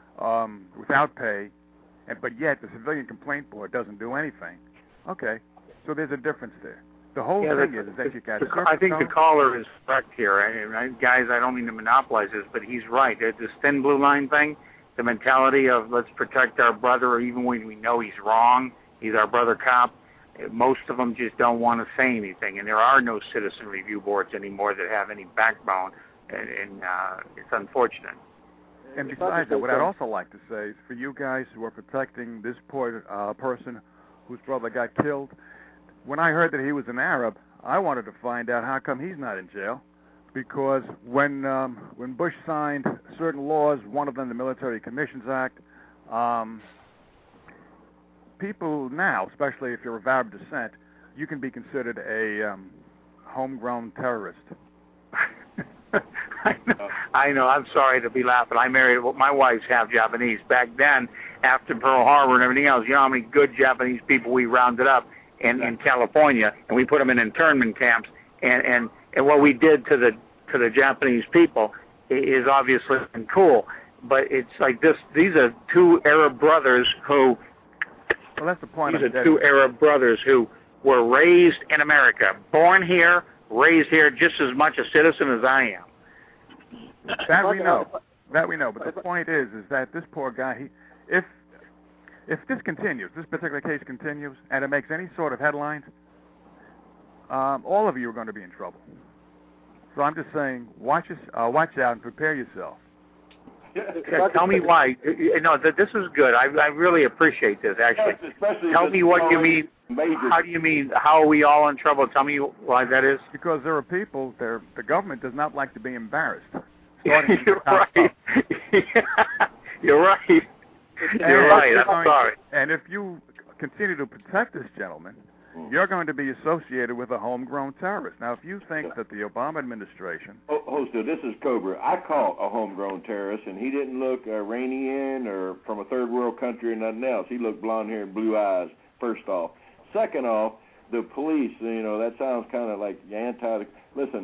um, without pay, and, but yet the Civilian Complaint Board doesn't do anything. Okay, so there's a difference there. The whole yeah, thing the, is, is that you got. The, I think the caller is correct here. I, I, guys, I don't mean to monopolize this, but he's right. There's this thin blue line thing, the mentality of let's protect our brother even when we know he's wrong. He's our brother cop. Most of them just don't want to say anything, and there are no citizen review boards anymore that have any backbone, and, and uh, it's unfortunate. And besides that, what I'd also like to say is for you guys who are protecting this poor uh, person whose brother got killed, when I heard that he was an Arab, I wanted to find out how come he's not in jail, because when um, when Bush signed certain laws, one of them the Military Commissions Act, um, people now, especially if you're of Arab descent, you can be considered a um, homegrown terrorist. I know. I know. I'm sorry to be laughing. I married, well, my wife's half Japanese. Back then, after Pearl Harbor and everything else, you know how many good Japanese people we rounded up in, in California, and we put them in internment camps. And, and, and what we did to the to the Japanese people is obviously cool. But it's like this. These are two Arab brothers who. Well, that's the point. These are two Arab brothers who were raised in America, born here, raised here, just as much a citizen as I am. That we know. That we know. But the point is, is that this poor guy, he, if if this continues, this particular case continues, and it makes any sort of headlines, um, all of you are going to be in trouble. So I'm just saying, watch us, uh, watch out, and prepare yourself. Yeah, tell me why. No, this is good. I, I really appreciate this. Actually, Especially tell me what you mean. Major. How do you mean? How are we all in trouble? Tell me why that is. Because there are people. There, the government does not like to be embarrassed. You're right. You're right. You're right. I'm going, sorry. And if you continue to protect this gentleman, you're going to be associated with a homegrown terrorist. Now, if you think that the Obama administration... Oh, Hosto, this is Cobra. I caught a homegrown terrorist, and he didn't look Iranian or from a third world country or nothing else. He looked blonde hair and blue eyes, first off. Second off, the police, you know, that sounds kind of like anti... Listen,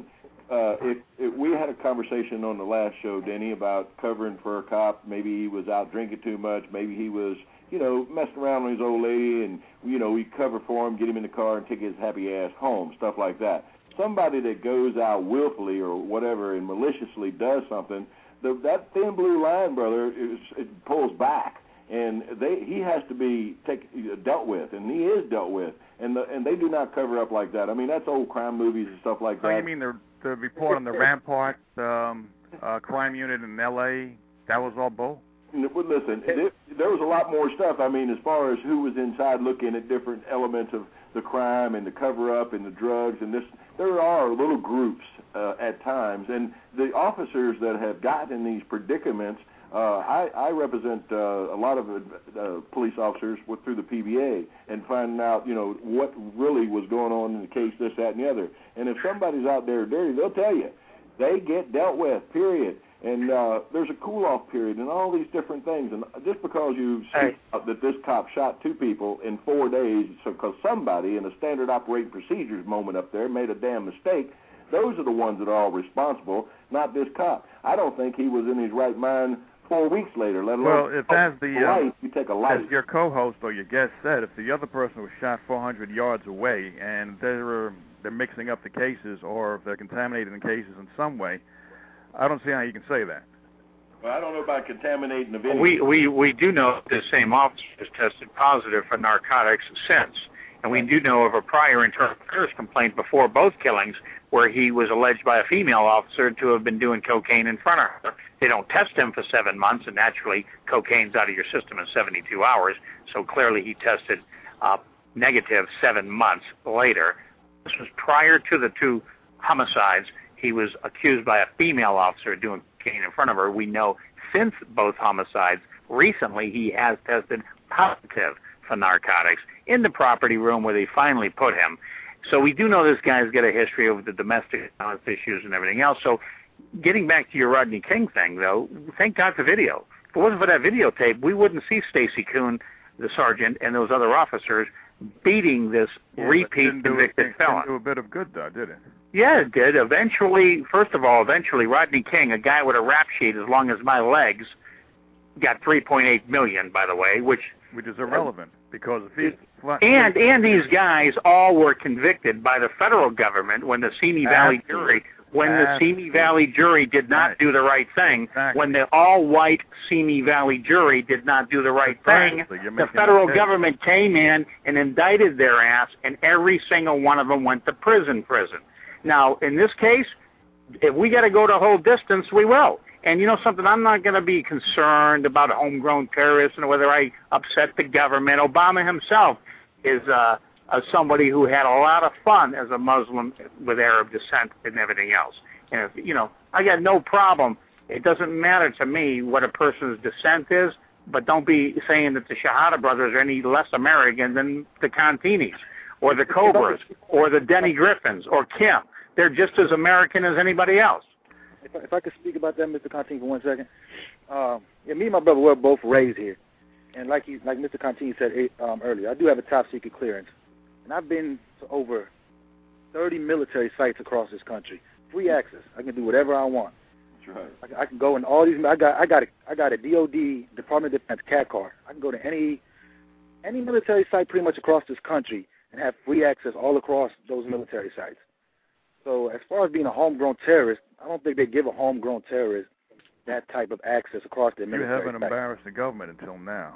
uh, if, if we had a conversation on the last show, Denny, about covering for a cop. Maybe he was out drinking too much. Maybe he was, you know, messing around with his old lady, and, you know, we cover for him, get him in the car, and take his happy ass home, stuff like that. Somebody that goes out willfully or whatever and maliciously does something, the, that thin blue line, brother, is, it pulls back. And they, he has to be take, dealt with, and he is dealt with. And the, and they do not cover up like that. I mean, that's old crime movies and stuff like that. Oh, you mean the, the report on the Rampart um, uh, crime unit in L A? That was all bull? But listen, there, there was a lot more stuff. I mean, as far as who was inside looking at different elements of the crime and the cover-up and the drugs and this, there are little groups uh, at times. And the officers that have gotten in these predicaments, Uh, I, I represent uh, a lot of uh, police officers with, through the P B A and finding out, you know, what really was going on in the case, this, that, and the other. And if somebody's out there dirty, they'll tell you. They get dealt with, period. And uh, there's a cool-off period and all these different things. And just because you see hey. that this cop shot two people in four days because somebody in a standard operating procedures moment up there made a damn mistake, those are the ones that are all responsible, not this cop. I don't think he was in his right mind four weeks later, let alone well, if as the life, uh, you take a life. As your co-host or your guest said, if the other person was shot four hundred yards away and they're they're mixing up the cases or if they're contaminating the cases in some way, I don't see how you can say that. Well, I don't know about contaminating the video. We we we do know this same officer has tested positive for narcotics since, and we do know of a prior internal affairs complaint before both killings where he was alleged by a female officer to have been doing cocaine in front of her. They don't test him for seven months, and naturally, cocaine's out of your system in seventy-two hours, so clearly he tested uh, negative seven months later. This was prior to the two homicides. He was accused by a female officer of doing cocaine in front of her. We know since both homicides, recently he has tested positive for narcotics in the property room where they finally put him. So we do know this guy's got a history of the domestic violence issues and everything else. So getting back to your Rodney King thing, though, thank God for video. If it wasn't for that videotape, we wouldn't see Stacy Kuhn, the sergeant, and those other officers beating this yeah, repeat convicted do, felon. Didn't do a bit of good, though, did it? Yeah, it did. Eventually, first of all, eventually, Rodney King, a guy with a rap sheet as long as my legs, got three point eight million dollars, by the way, which... Which is irrelevant, because if he... And and these guys all were convicted by the federal government when the Simi Valley jury when the Simi Valley jury did not do the right thing, exactly. when the all-white Simi Valley jury did not do the right thing, the federal government came in and indicted their ass, and every single one of them went to prison, prison. Now, in this case, if we got to go the whole distance, we will. And you know something, I'm not going to be concerned about homegrown terrorists and whether I upset the government. Obama himself is uh, uh, somebody who had a lot of fun as a Muslim with Arab descent and everything else. And, if, you know, I got no problem. It doesn't matter to me what a person's descent is, but don't be saying that the Shahada brothers are any less American than the Continis or the Cobras or the Denny Griffins or Kim. They're just as American as anybody else. If I, if I could speak about that, Mister Contini, for one second. Um, yeah, me and my brother were both raised here. And like he, like Mister Contini said um, earlier, I do have a top-secret clearance. And I've been to over thirty military sites across this country. Free access. I can do whatever I want. That's right. I can, I can go in all these. I got I got a, I got a D O D, Department of Defense, cat card. I can go to any any military site pretty much across this country and have free access all across those military sites. So as far as being a homegrown terrorist, I don't think they give a homegrown terrorist that type of access across their military sites. You haven't embarrassed the government until now.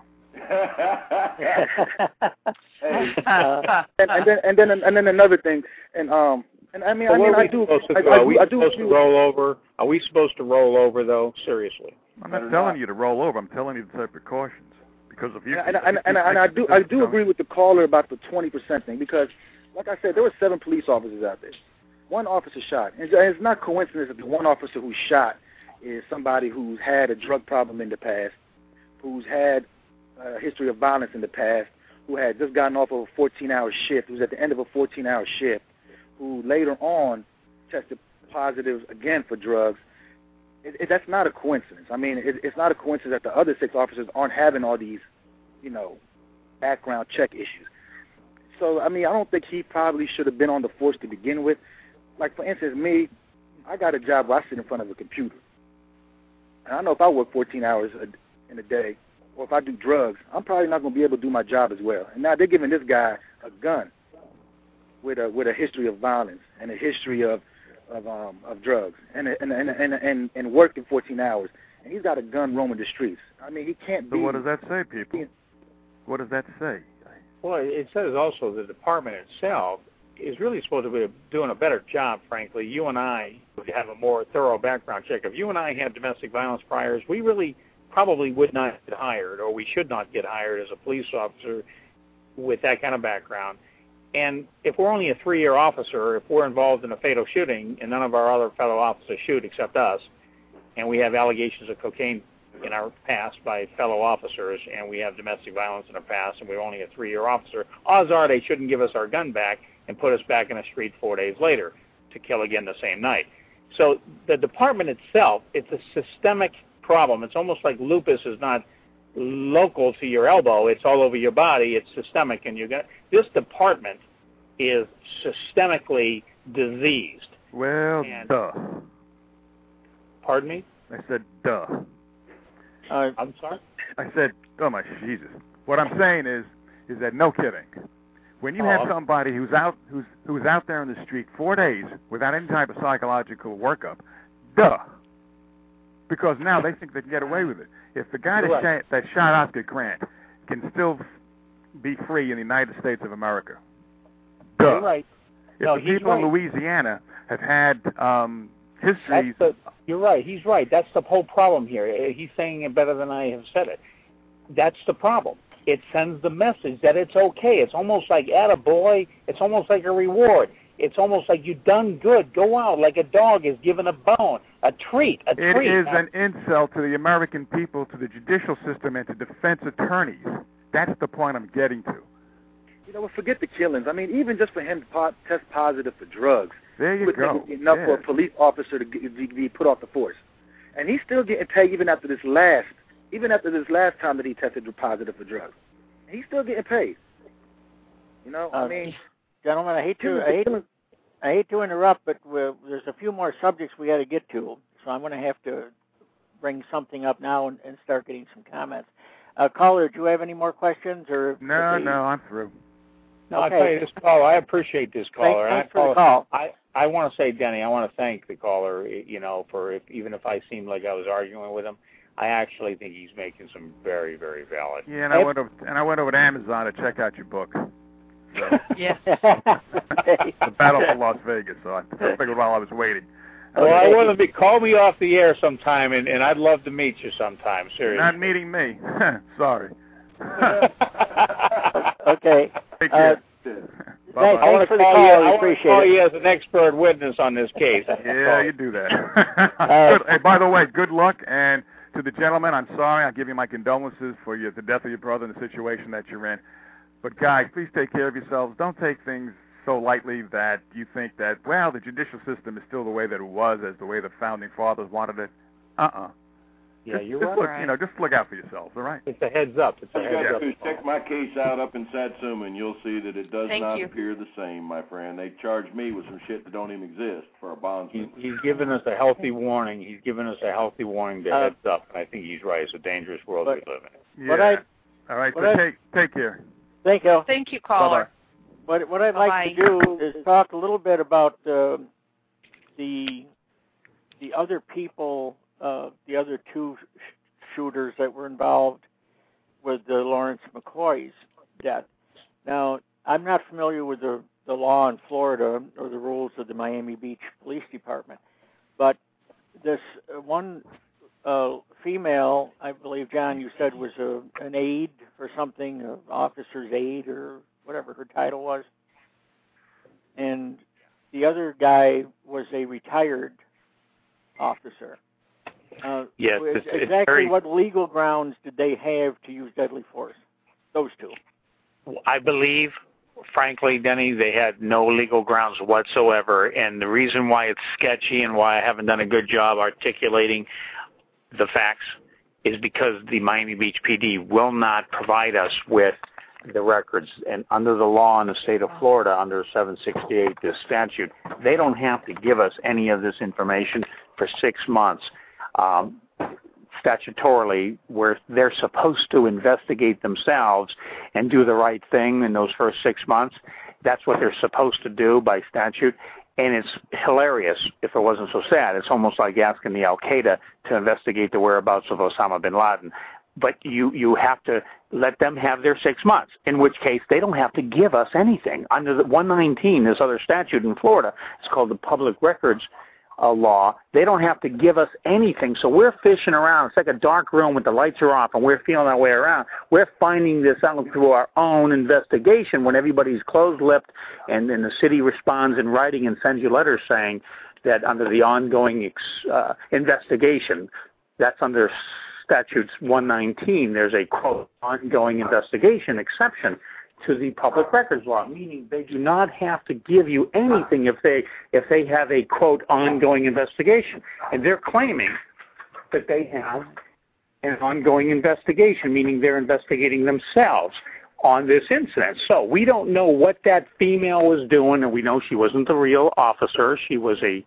and, and then and then and then another thing, and um and I mean so I mean I do I, I, are we I do supposed to roll over? Are we supposed to roll over though? Seriously, I'm not telling you to roll over. I'm telling you to take precautions because if you and and, and, and, and I do I do agree with the caller about the twenty percent thing because, like I said, there were seven police officers out there. One officer shot, and it's not coincidence that the one officer who shot is somebody who's had a drug problem in the past, who's had a history of violence in the past, who had just gotten off of a fourteen-hour shift, who's at the end of a fourteen-hour shift, who later on tested positive again for drugs. It, it, that's not a coincidence. I mean, it, it's not a coincidence that the other six officers aren't having all these, you know, background check issues. So, I mean, I don't think he probably should have been on the force to begin with. Like, for instance, me, I got a job where I sit in front of a computer. And I know if I work fourteen hours a, in a day, or if I do drugs, I'm probably not going to be able to do my job as well. And now they're giving this guy a gun with a with a history of violence and a history of of um of drugs and and and and and, and working fourteen hours. And he's got a gun roaming the streets. I mean, he can't So be. what does that say, people? What does that say? Well, it says also the department itself is really supposed to be doing a better job, frankly. You and I would have a more thorough background check. If you and I had domestic violence priors, we really probably would not get hired, or we should not get hired as a police officer with that kind of background. And if we're only a three-year officer, if we're involved in a fatal shooting and none of our other fellow officers shoot except us, and we have allegations of cocaine in our past by fellow officers, and we have domestic violence in our past, and we're only a three-year officer, odds are they shouldn't give us our gun back and put us back in the street four days later to kill again the same night. So the department itself, it's a systemic problem. It's almost like lupus is not local to your elbow. It's all over your body. It's systemic. And you got this department is systemically diseased. Well, and, duh. Pardon me? I said, duh. Uh, I'm sorry? I said, oh my Jesus. What I'm saying is, is that no kidding. When you Oh, have okay. somebody who's out, who's who's out there in the street four days without any type of psychological workup, duh. Because now they think they can get away with it. If the guy that, Right. shot, that shot Oscar Grant can still be free in the United States of America, duh. You're right. If No, the he's people right. in Louisiana have had um, That's histories, the, you're right. He's right. That's the whole problem here. He's saying it better than I have said it. That's the problem. It sends the message that it's okay. It's almost like, attaboy. It's almost like a reward. It's almost like you've done good. Go out like a dog is given a bone, a treat, a it treat. is an insult to the American people, to the judicial system, and to defense attorneys. That's the point I'm getting to. You know, well, forget the killings. I mean, even just for him to po- test positive for drugs, There you would go. think enough Yeah. for a police officer to get, be, be put off the force. And he's still getting paid even after this last, even after this last time that he tested positive for drugs. He's still getting paid. You know, Uh, I mean, gentlemen, I hate to killings- I hate, killings- I hate to interrupt, but we're, there's a few more subjects we got to get to, so I'm going to have to bring something up now and, and start getting some comments. Uh, caller, do you have any more questions? Or No, okay. no, I'm through. No, I Okay. tell you, this caller, I appreciate this caller. Thanks, thanks and I for the call. I, I want to say, Denny, I want to thank the caller, you know, for if, even if I seemed like I was arguing with him, I actually think he's making some very, very valid. Yeah, and I went over and I went over to Amazon to check out your book. So, Yes. Okay. The Battle for Las Vegas. So I figured while I was waiting. Well, I want to be, call me off the air sometime, and, and I'd love to meet you sometime, seriously. Not meeting me. Sorry. Okay. Take Uh, care. Thanks, Bye-bye. I want thanks to for the call call. you. We I want to appreciate call it. you as an expert witness on this case. Yeah, you do that. right. Good. Hey, by the way, good luck. And to the gentleman, I'm sorry. I give you my condolences for your, the death of your brother and the situation that you're in. But guys, please take care of yourselves. Don't take things so lightly that you think that, well, the judicial system is still the way that it was, as the way the founding fathers wanted it. Uh-uh. Yeah, just, you're just right. Look, you know, just look out for yourselves. All right. It's a heads up. It's a All you heads got up. to do is check my case out up in Satsuma, and you'll see that it does Thank not you. appear the same, my friend. They charged me with some shit that don't even exist for a He's, bondsman. he's given us a healthy warning. He's given us a healthy warning to Uh, heads up, and I think he's right. It's a dangerous world but- we live in. Yeah. What I- all right. So what I- take take care. Thank you. Thank you, caller. What what I'd like to do is talk a little bit about uh, the the other people, uh, the other two sh- shooters that were involved with the Lawrence McCoy's death. Now, I'm not familiar with the, the law in Florida or the rules of the Miami Beach Police Department, but this uh, one uh, female, I believe, John, you said was a, an aide or something, an officer's aide or whatever her title was. And the other guy was a retired officer. Uh, Yes, was- it's- it's exactly very- what legal grounds did they have to use deadly force? Those two. I believe, frankly, Denny, they had no legal grounds whatsoever, and the reason why it's sketchy and why I haven't done a good job articulating the facts is because the Miami Beach P D will not provide us with the records. And under the law in the state of Florida, under seven sixty-eight, this statute, they don't have to give us any of this information for six months. Um, statutorily, where they're supposed to investigate themselves and do the right thing in those first six months. That's what they're supposed to do by statute. And it's hilarious if it wasn't so sad. It's almost like asking the Al-Qaeda to investigate the whereabouts of Osama bin Laden. But you, you have to let them have their six months, in which case they don't have to give us anything. Under the one nineteen, this other statute in Florida, it's called the Public Records uh, Law, they don't have to give us anything. So we're fishing around. It's like a dark room with the lights are off, and we're feeling our way around. We're finding this out through our own investigation when everybody's closed-lipped, and then the city responds in writing and sends you letters saying that under the ongoing ex, uh, investigation, that's under statutes one nineteen, there's a, quote, ongoing investigation exception to the Public Records Law, meaning they do not have to give you anything if they if they have a, quote, ongoing investigation. And they're claiming that they have an ongoing investigation, meaning they're investigating themselves on this incident. So we don't know what that female was doing, and we know she wasn't the real officer. She was a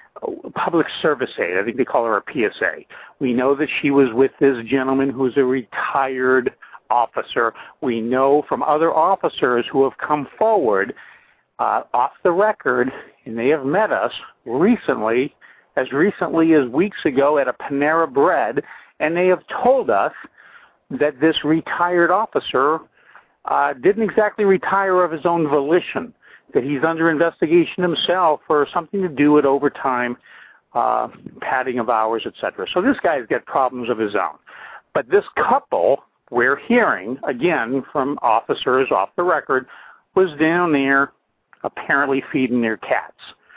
public service aide. I think they call her a P S A. We know that she was with this gentleman who's a retired officer. We know from other officers who have come forward uh, off the record, and they have met us recently, as recently as weeks ago at a Panera Bread, and they have told us that this retired officer uh, didn't exactly retire of his own volition, that he's under investigation himself for something to do with overtime, uh, padding of hours, et cetera. So this guy's got problems of his own. But this couple, we're hearing, again, from officers off the record, was down there apparently feeding their cats.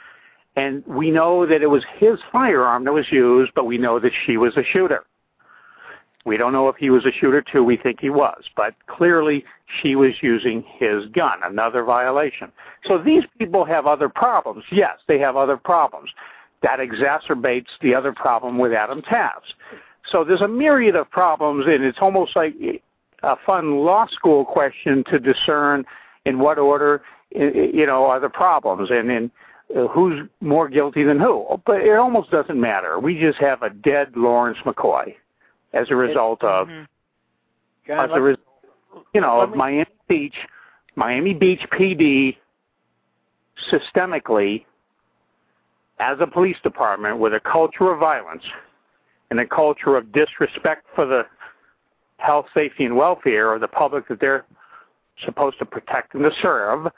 And we know that it was his firearm that was used, but we know that she was a shooter. We don't know if he was a shooter, too. We think he was. But clearly, she was using his gun, another violation. So these people have other problems. Yes, they have other problems. That exacerbates the other problem with Adam Taves. So there's a myriad of problems, and it's almost like a fun law school question to discern in what order, you know, are the problems and in uh, who's more guilty than who. But it almost doesn't matter. We just have a dead Lawrence McCoy as a result of, mm-hmm. John, as a result, you know, of me... Miami Beach, Miami Beach P D systemically, as a police department with a culture of violence and a culture of disrespect for the health, safety, and welfare of the public that they're supposed to protect and to serve,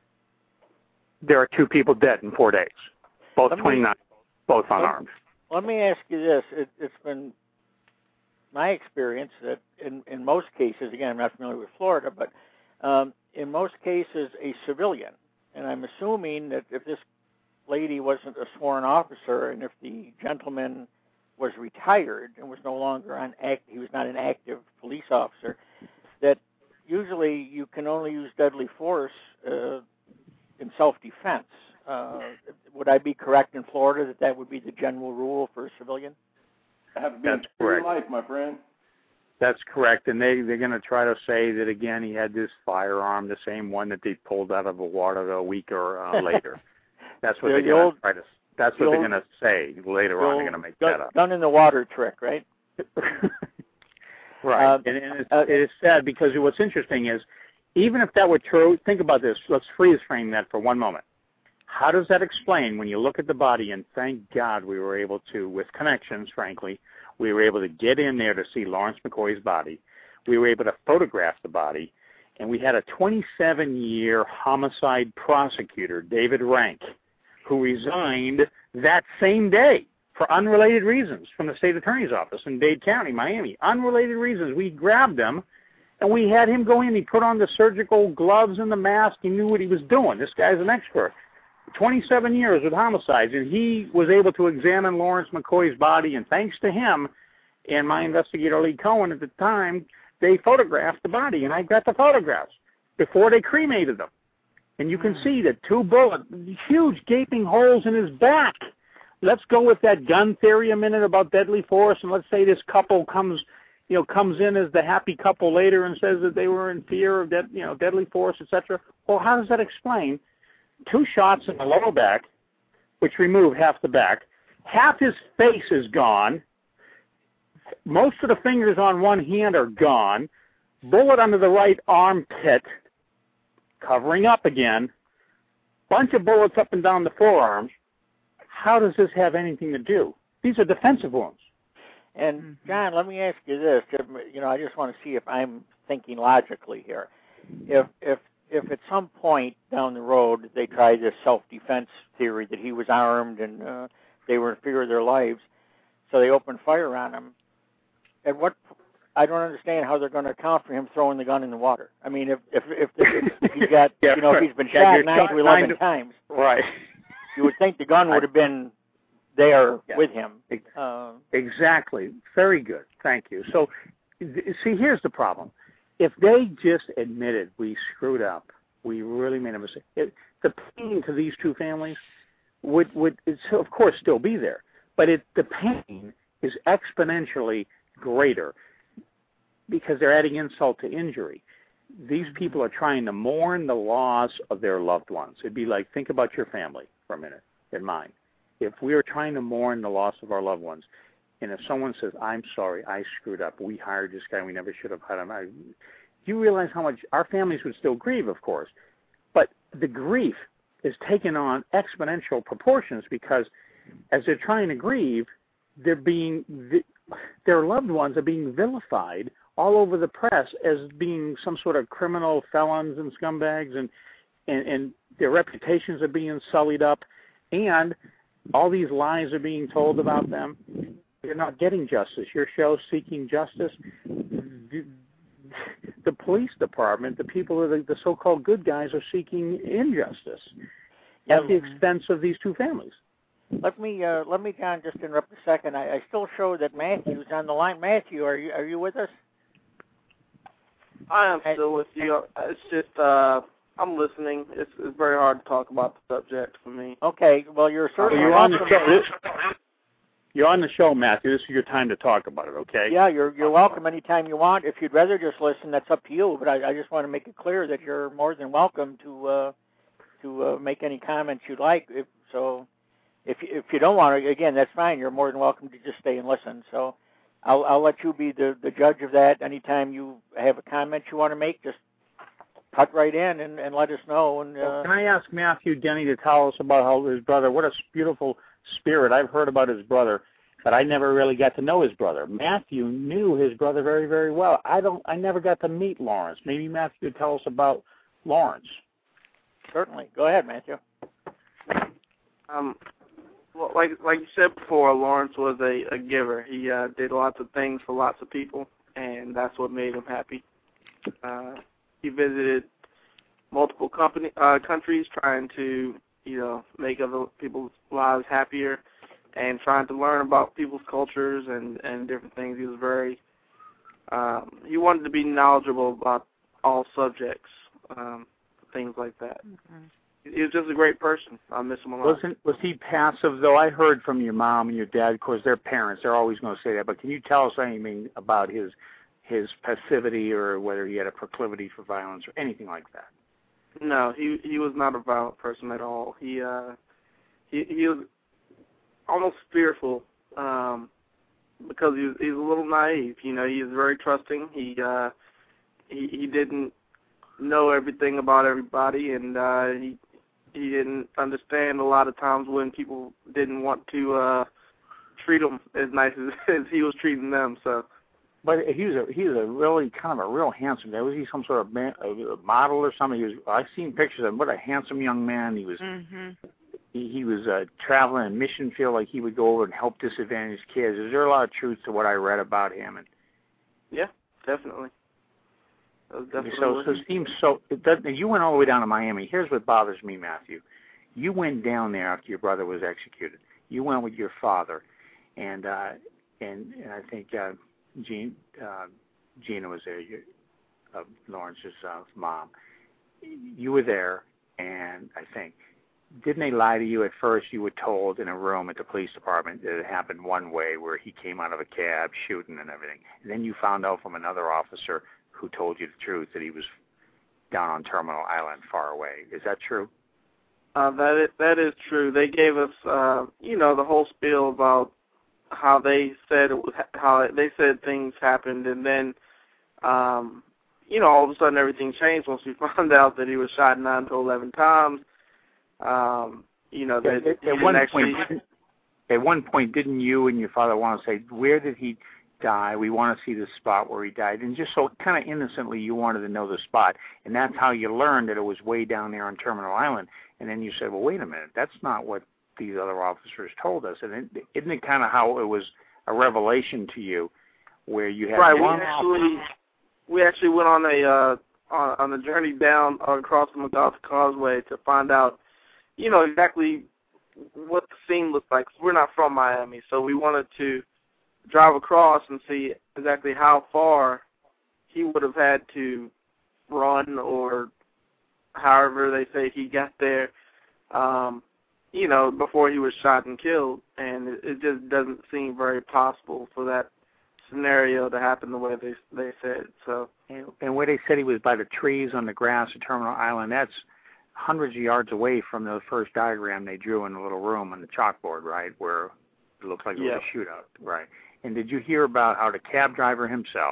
there are two people dead in four days, both let twenty-nine, me, both unarmed. Let, let me ask you this. It, it's been my experience that in, in most cases, again, I'm not familiar with Florida, but um, in most cases, a civilian, and I'm assuming that if this lady wasn't a sworn officer and if the gentleman was retired and was no longer on act, he was not an active police officer, that usually you can only use deadly force uh, in self-defense. Uh, would I be correct in Florida that that would be the general rule for a civilian? Have to be That's in correct. life, my friend. That's correct, and they, they're going to try to say that, again, he had this firearm, the same one that they pulled out of the water a week or uh, later. That's what the, they're the going old, to try to That's what the they're old, going to say later on. They're going to make gun, that up. Gun in the water trick, right? Right. Uh, and and it's, uh, it is sad because what's interesting is, even if that were true, think about this. Let's freeze frame that for one moment. How does that explain when you look at the body, and thank God we were able to, with connections, frankly, we were able to get in there to see Lawrence McCoy's body. We were able to photograph the body, and we had a twenty-seven-year homicide prosecutor, David Rank, who resigned that same day for unrelated reasons from the state attorney's office in Dade County, Miami. Unrelated reasons. We grabbed him, and we had him go in. He put on the surgical gloves and the mask. He knew what he was doing. This guy's an expert. twenty-seven years with homicides, and he was able to examine Lawrence McCoy's body, and thanks to him and my investigator, Lee Cohen, at the time, they photographed the body, and I got the photographs before they cremated them. And you can see that two bullets, huge gaping holes in his back. Let's go with that gun theory a minute about deadly force, and let's say this couple comes you know, comes in as the happy couple later and says that they were in fear of, dead, you know, deadly force, et cetera. Well, how does that explain two shots in the lower back, which removed half the back, half his face is gone, most of the fingers on one hand are gone, bullet under the right armpit, covering up again, bunch of bullets up and down the forearms. How does this have anything to do? These are defensive wounds. And, John, let me ask you this. You know, I just want to see if I'm thinking logically here. If if if at some point down the road they try this self-defense theory that he was armed and uh, they were in fear of their lives, so they opened fire on him, at what I don't understand how they're going to account for him throwing the gun in the water. I mean, if if if, if he got, yeah, you know, if he's been yeah, shot nine to eleven times, right? You would think the gun would have been there yeah. with him. Uh, exactly. Very good. Thank you. So, see, here's the problem. If they just admitted we screwed up, we really made a mistake, it, the pain to these two families would, would it's, of course, still be there. But it, the pain is exponentially greater because they're adding insult to injury. These people are trying to mourn the loss of their loved ones. It'd be like, think about your family for a minute and mine. If we are trying to mourn the loss of our loved ones, and if someone says, I'm sorry, I screwed up, we hired this guy, we never should have hired him, I, you realize how much our families would still grieve, of course, but the grief is taken on exponential proportions because as they're trying to grieve, they're being, their loved ones are being vilified all over the press as being some sort of criminal felons and scumbags, and, and, and their reputations are being sullied up, and all these lies are being told about them. You're not getting justice. Your show's seeking justice. The, the police department, the people, the, the so-called good guys, are seeking injustice at the expense of these two families. Let me, uh, let me, John, just interrupt a second. I, I still show that Matthew's on the line. Matthew, are you are you with us? I am still with you. It's just uh, I'm listening. It's, it's very hard to talk about the subject for me. Okay. Well, you're certainly you're on the welcome. show. You're on the show, Matthew. This is your time to talk about it. Okay? Yeah, you're you're welcome anytime you want. If you'd rather just listen, that's up to you. But I, I just want to make it clear that you're more than welcome to uh, to uh, make any comments you'd like. If, so, if if you don't want to, again, that's fine. You're more than welcome to just stay and listen. So, I'll I'll let you be the, the judge of that. Anytime you have a comment you want to make, just cut right in and, and let us know. And uh, can I ask Matthew Denny to tell us about how his brother? What a beautiful spirit. I've heard about his brother, but I never really got to know his brother. Matthew knew his brother very, very well. I don't. I never got to meet Lawrence. Maybe Matthew could tell us about Lawrence. Certainly. Go ahead, Matthew. Um, well, like like you said before, Lawrence was a, a giver. He uh, did lots of things for lots of people, and that's what made him happy. Uh, he visited multiple company uh, countries, trying to you know make other people's lives happier, and trying to learn about people's cultures and, and different things. He was very um, he wanted to be knowledgeable about all subjects, um, things like that. Mm-hmm. He was just a great person. I miss him a lot. Wasn't was he passive though? I heard from your mom and your dad. Of course, they're parents. They're always going to say that. But can you tell us anything about his his passivity, or whether he had a proclivity for violence, or anything like that? No, he he was not a violent person at all. He uh he he was almost fearful um, because he was he's a little naive. You know, he is very trusting. He uh he he didn't know everything about everybody, and uh, he. He didn't understand a lot of times when people didn't want to uh, treat him as nice as, as he was treating them. So, but he was a he was a really kind of a real handsome guy. Was he some sort of man, a model or something? He was. I've seen pictures of him. What a handsome young man he was. Mm-hmm. He, he was uh, traveling in mission field, like he would go over and help disadvantaged kids. Is there a lot of truth to what I read about him? And yeah, definitely. Definitely so, so it seems so. It does, you went all the way down to Miami. Here's what bothers me, Matthew. You went down there after your brother was executed. You went with your father, and uh, and, and I think uh, Jean, uh, Gina was there, your, uh, Lawrence's uh, mom. You were there, and I think didn't they lie to you at first? You were told in a room at the police department that it happened one way, where he came out of a cab shooting and everything. And then you found out from another officer who told you the truth that he was down on Terminal Island, far away. Is that true? Uh, that is, that is true. They gave us, uh, you know, the whole spiel about how they said it was, how they said things happened, and then, um, you know, all of a sudden everything changed once we found out that he was shot nine to eleven times. Um, you know, that at, at one actually, point, at one point, didn't you and your father want to say, where did he die? We want to see the spot where he died. And just so kind of innocently, you wanted to know the spot. And that's how you learned that it was way down there on Terminal Island. And then you said, well, wait a minute, that's not what these other officers told us. And it, isn't it kind of how it was a revelation to you, where you had right, one we actually, we actually went on a uh, on, on the journey down across the MacArthur Causeway to find out, you know, exactly what the scene looked like. We're not from Miami, so we wanted to drive across and see exactly how far he would have had to run, or however they say he got there, um, you know, before he was shot and killed. And it, it just doesn't seem very possible for that scenario to happen the way they they said. So, and, and where they said he was by the trees on the grass at Terminal Island, that's hundreds of yards away from the first diagram they drew in the little room on the chalkboard, right, where it looked like it yeah. was a shootout, right? And did you hear about how the cab driver himself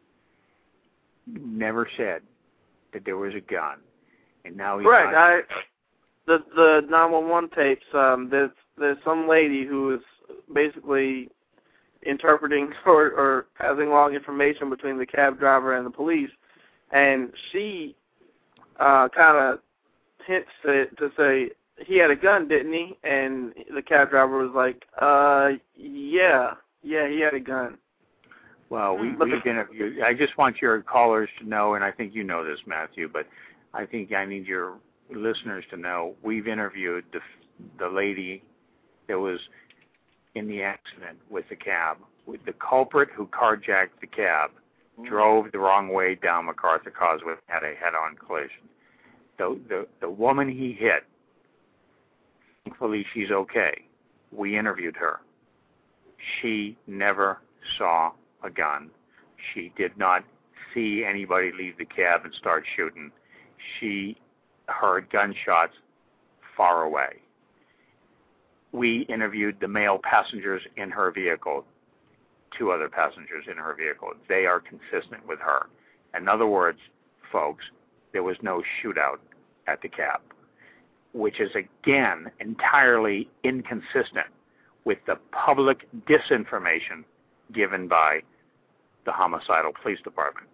never said that there was a gun, and now he's right? Not... I, the the nine one one tapes. Um, there's there's some lady who is basically interpreting or, or passing along information between the cab driver and the police, and she uh, kind of hints to, to say, he had a gun, didn't he? And the cab driver was like, uh, yeah, yeah, he had a gun. Well, we, we've interviewed, I just want your callers to know, and I think you know this, Matthew, but I think I need your listeners to know, we've interviewed the, the lady that was in the accident with the cab. With the culprit who carjacked the cab, mm-hmm. drove the wrong way down MacArthur Causeway, had a head-on collision. The, the the woman he hit, thankfully she's okay. We interviewed her. She never saw a gun. She did not see anybody leave the cab and start shooting. She heard gunshots far away. We interviewed the male passengers in her vehicle, two other passengers in her vehicle. They are consistent with her. In other words, folks, there was no shootout at the cab, which is, again, entirely inconsistent with the public disinformation given by the homicidal police department.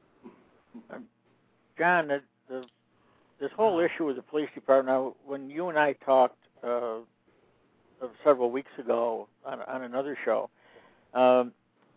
John, the, the, this whole issue with the police department, now, when you and I talked uh, several weeks ago on, on another show, um,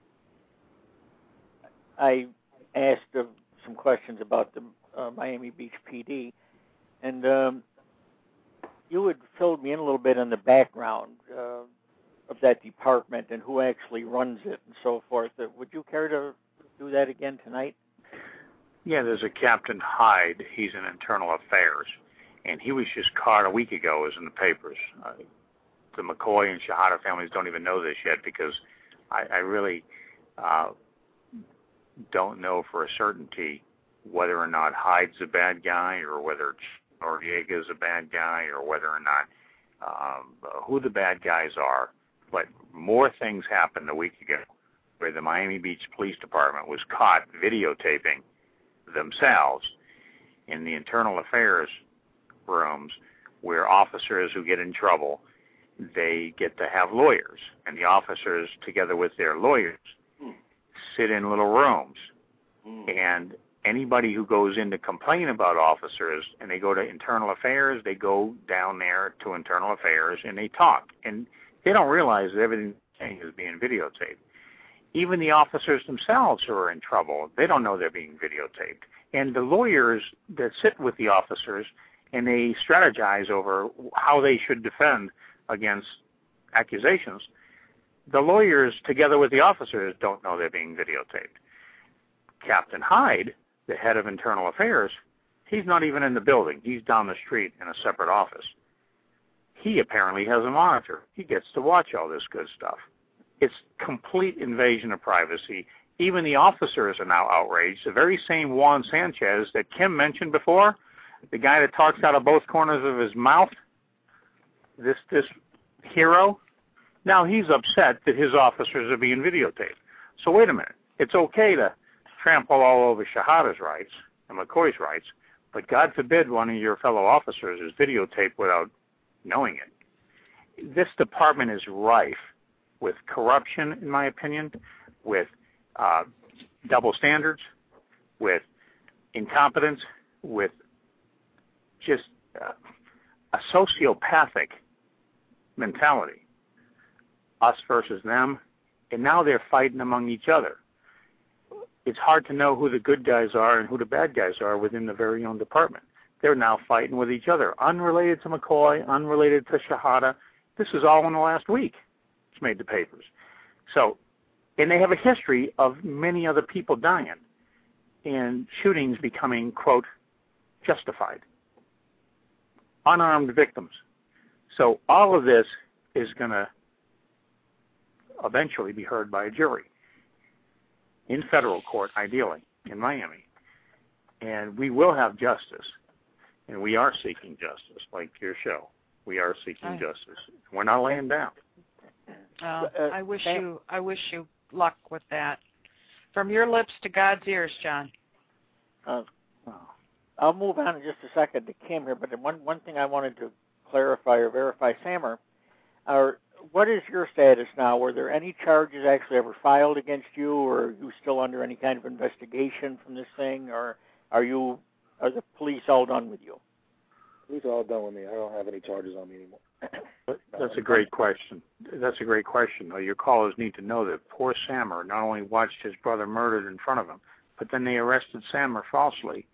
I asked uh, some questions about the uh, Miami Beach P D, and um, you had filled me in a little bit on the background uh, of that department and who actually runs it and so forth. Uh, would you care to do that again tonight? Yeah, there's a Captain Hyde. He's in Internal Affairs, and he was just caught a week ago. It was in the papers. Uh, the McCoy and Shahada families don't even know this yet, because I, I really uh, don't know for a certainty whether or not Hyde's a bad guy, or whether Noriega's a bad guy, or whether or not um, who the bad guys are. But more things happened a week ago where the Miami Beach Police Department was caught videotaping themselves in the Internal Affairs rooms, where officers who get in trouble, they get to have lawyers, and the officers, together with their lawyers, mm. sit in little rooms. Mm. And anybody who goes in to complain about officers, and they go to Internal Affairs, they go down there to Internal Affairs, and they talk. And they don't realize that everything is being videotaped. Even the officers themselves who are in trouble, they don't know they're being videotaped. And the lawyers that sit with the officers, and they strategize over how they should defend against accusations, the lawyers, together with the officers, don't know they're being videotaped. Captain Hyde, the head of Internal Affairs, he's not even in the building. He's down the street in a separate office. he apparently has a monitor. He gets to watch all this good stuff. It's complete invasion of privacy. Even the officers are now outraged. The very same Juan Sanchez that Kim mentioned before, the guy that talks out of both corners of his mouth, this this hero, now he's upset that his officers are being videotaped. So wait a minute. It's okay to trample all over Shahada's rights and McCoy's rights, but God forbid one of your fellow officers is videotaped without knowing it. This department is rife with corruption, in my opinion, with uh, double standards, with incompetence, with just uh, a sociopathic mentality, us versus them, and now they're fighting among each other. It's hard to know who the good guys are and who the bad guys are within the very own department. They're now fighting with each other, unrelated to McCoy, unrelated to Shahada. This is all in the last week. It's made the papers. So, and they have a history of many other people dying and shootings becoming, quote, justified. Unarmed victims. So all of this is going to eventually be heard by a jury in federal court, ideally, in Miami. And we will have justice. And we are seeking justice, like your show. We are seeking I, justice. We're not laying down. Uh, uh, I wish you I wish you luck with that. From your lips to God's ears, John. Uh, I'll move on in just a second to Kim here, but one one thing I wanted to clarify or verify, Samer, are, what is your status now? Were there any charges actually ever filed against you, or are you still under any kind of investigation from this thing, or are you are the police all done with you? Police are all done with me. I don't have any charges on me anymore. That's a great question. That's a great question. Though. Your callers need to know that poor Samer not only watched his brother murdered in front of him, but then they arrested Samer falsely.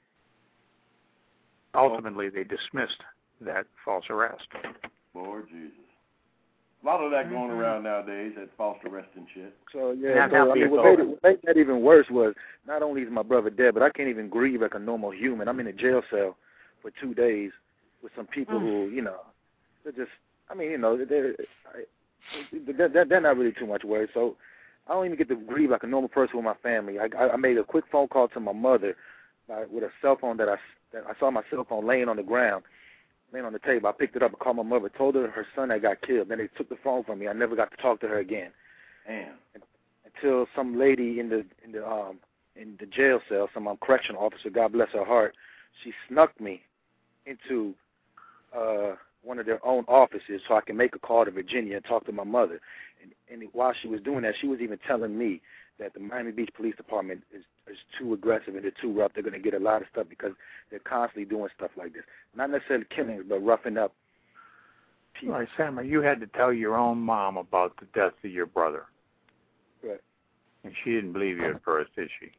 Ultimately, they dismissed that false arrest. Lord Jesus. A lot of that going around nowadays, that false arrest and shit. So, yeah, so, I mean, what made, it, what made that even worse was not only is my brother dead, but I can't even grieve like a normal human. I'm in a jail cell for two days with some people mm. who, you know, they're just, I mean, you know, they're, they're, they're not really too much worse. So I don't even get to grieve like a normal person with my family. I, I made a quick phone call to my mother uh, with a cell phone that I, that I saw my cell phone laying on the ground, laying on the table. I picked it up and called my mother, told her her son had got killed. Then they took the phone from me. I never got to talk to her again. Damn. Until some lady in the in the um in the jail cell, some um, correctional officer, God bless her heart, she snuck me into uh, one of their own offices so I can make a call to Virginia and talk to my mother. And, and while she was doing that, she was even telling me that the Miami Beach Police Department is, is too aggressive and they're too rough. They're going to get a lot of stuff because they're constantly doing stuff like this. Not necessarily killings, but roughing up people. Right, Samer, you had to tell your own mom about the death of your brother. Right. And she didn't believe you at first, did she?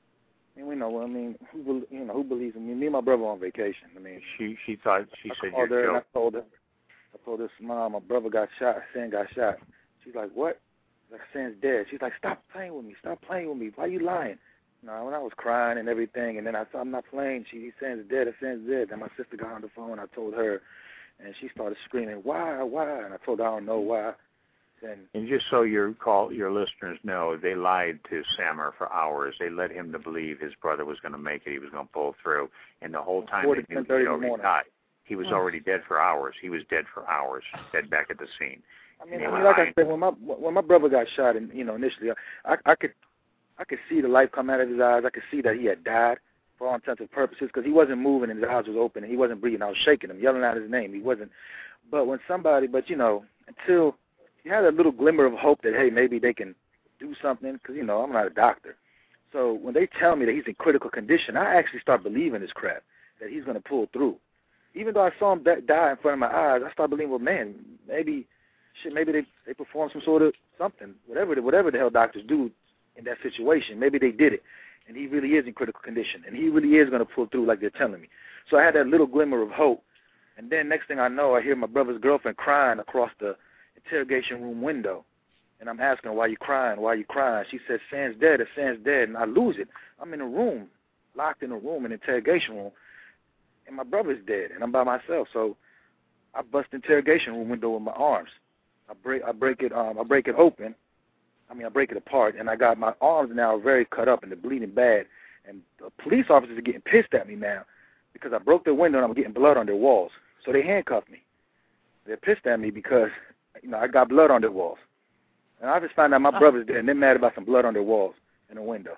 I mean, we know. I mean, who you know who believes in me? Me and my brother were on vacation. I mean, she she thought she I said called you're her joking. and I told her, I told her, Mom, my brother got shot. Sam got shot. She's like, what? Like, Sam's dead. She's like, stop playing with me. Stop playing with me. Why are you lying? You know, when I was crying and everything, and then I said, I'm not playing. She Sam's dead. Sam's dead. Then my sister got on the phone. I told her, and she started screaming, why, why? And I told her I don't know why. Then, and just so your call, your listeners know, they lied to Samer for hours. They led him to believe his brother was going to make it. He was going to pull through. And the whole time they knew he had already died. He was already dead for hours. He was dead for hours, dead back at the scene. I mean, I mean like lying. I said, when my when my brother got shot, and you know, initially, I, I could I could see the life come out of his eyes. I could see that he had died for all intents and purposes because he wasn't moving and his eyes was open and he wasn't breathing. I was shaking him, yelling out his name. He wasn't. But when somebody, but you know, until you had a little glimmer of hope that, hey, maybe they can do something, because, you know, I'm not a doctor. So when they tell me that he's in critical condition, I actually start believing this crap, that he's going to pull through. Even though I saw him die in front of my eyes, I start believing, well, man, maybe shit, maybe they, they performed some sort of something, whatever the, whatever the hell doctors do in that situation. Maybe they did it, and he really is in critical condition, and he really is going to pull through like they're telling me. So I had that little glimmer of hope, and then next thing I know, I hear my brother's girlfriend crying across the interrogation room window, and I'm asking her, why are you crying, why are you crying? She says, Sam's dead, if Sam's dead, and I lose it. I'm in a room, locked in a room, an interrogation room, and my brother's dead, and I'm by myself. So I bust the interrogation room window with my arms. I break I break it um I break it open. I mean I break it apart, and I got my arms now very cut up and they're bleeding bad. And the police officers are getting pissed at me now because I broke their window and I'm getting blood on their walls. So they handcuffed me. They're pissed at me because you know I got blood on their walls. And I just found out my Oh. brother's there and they're mad about some blood on their walls in a window.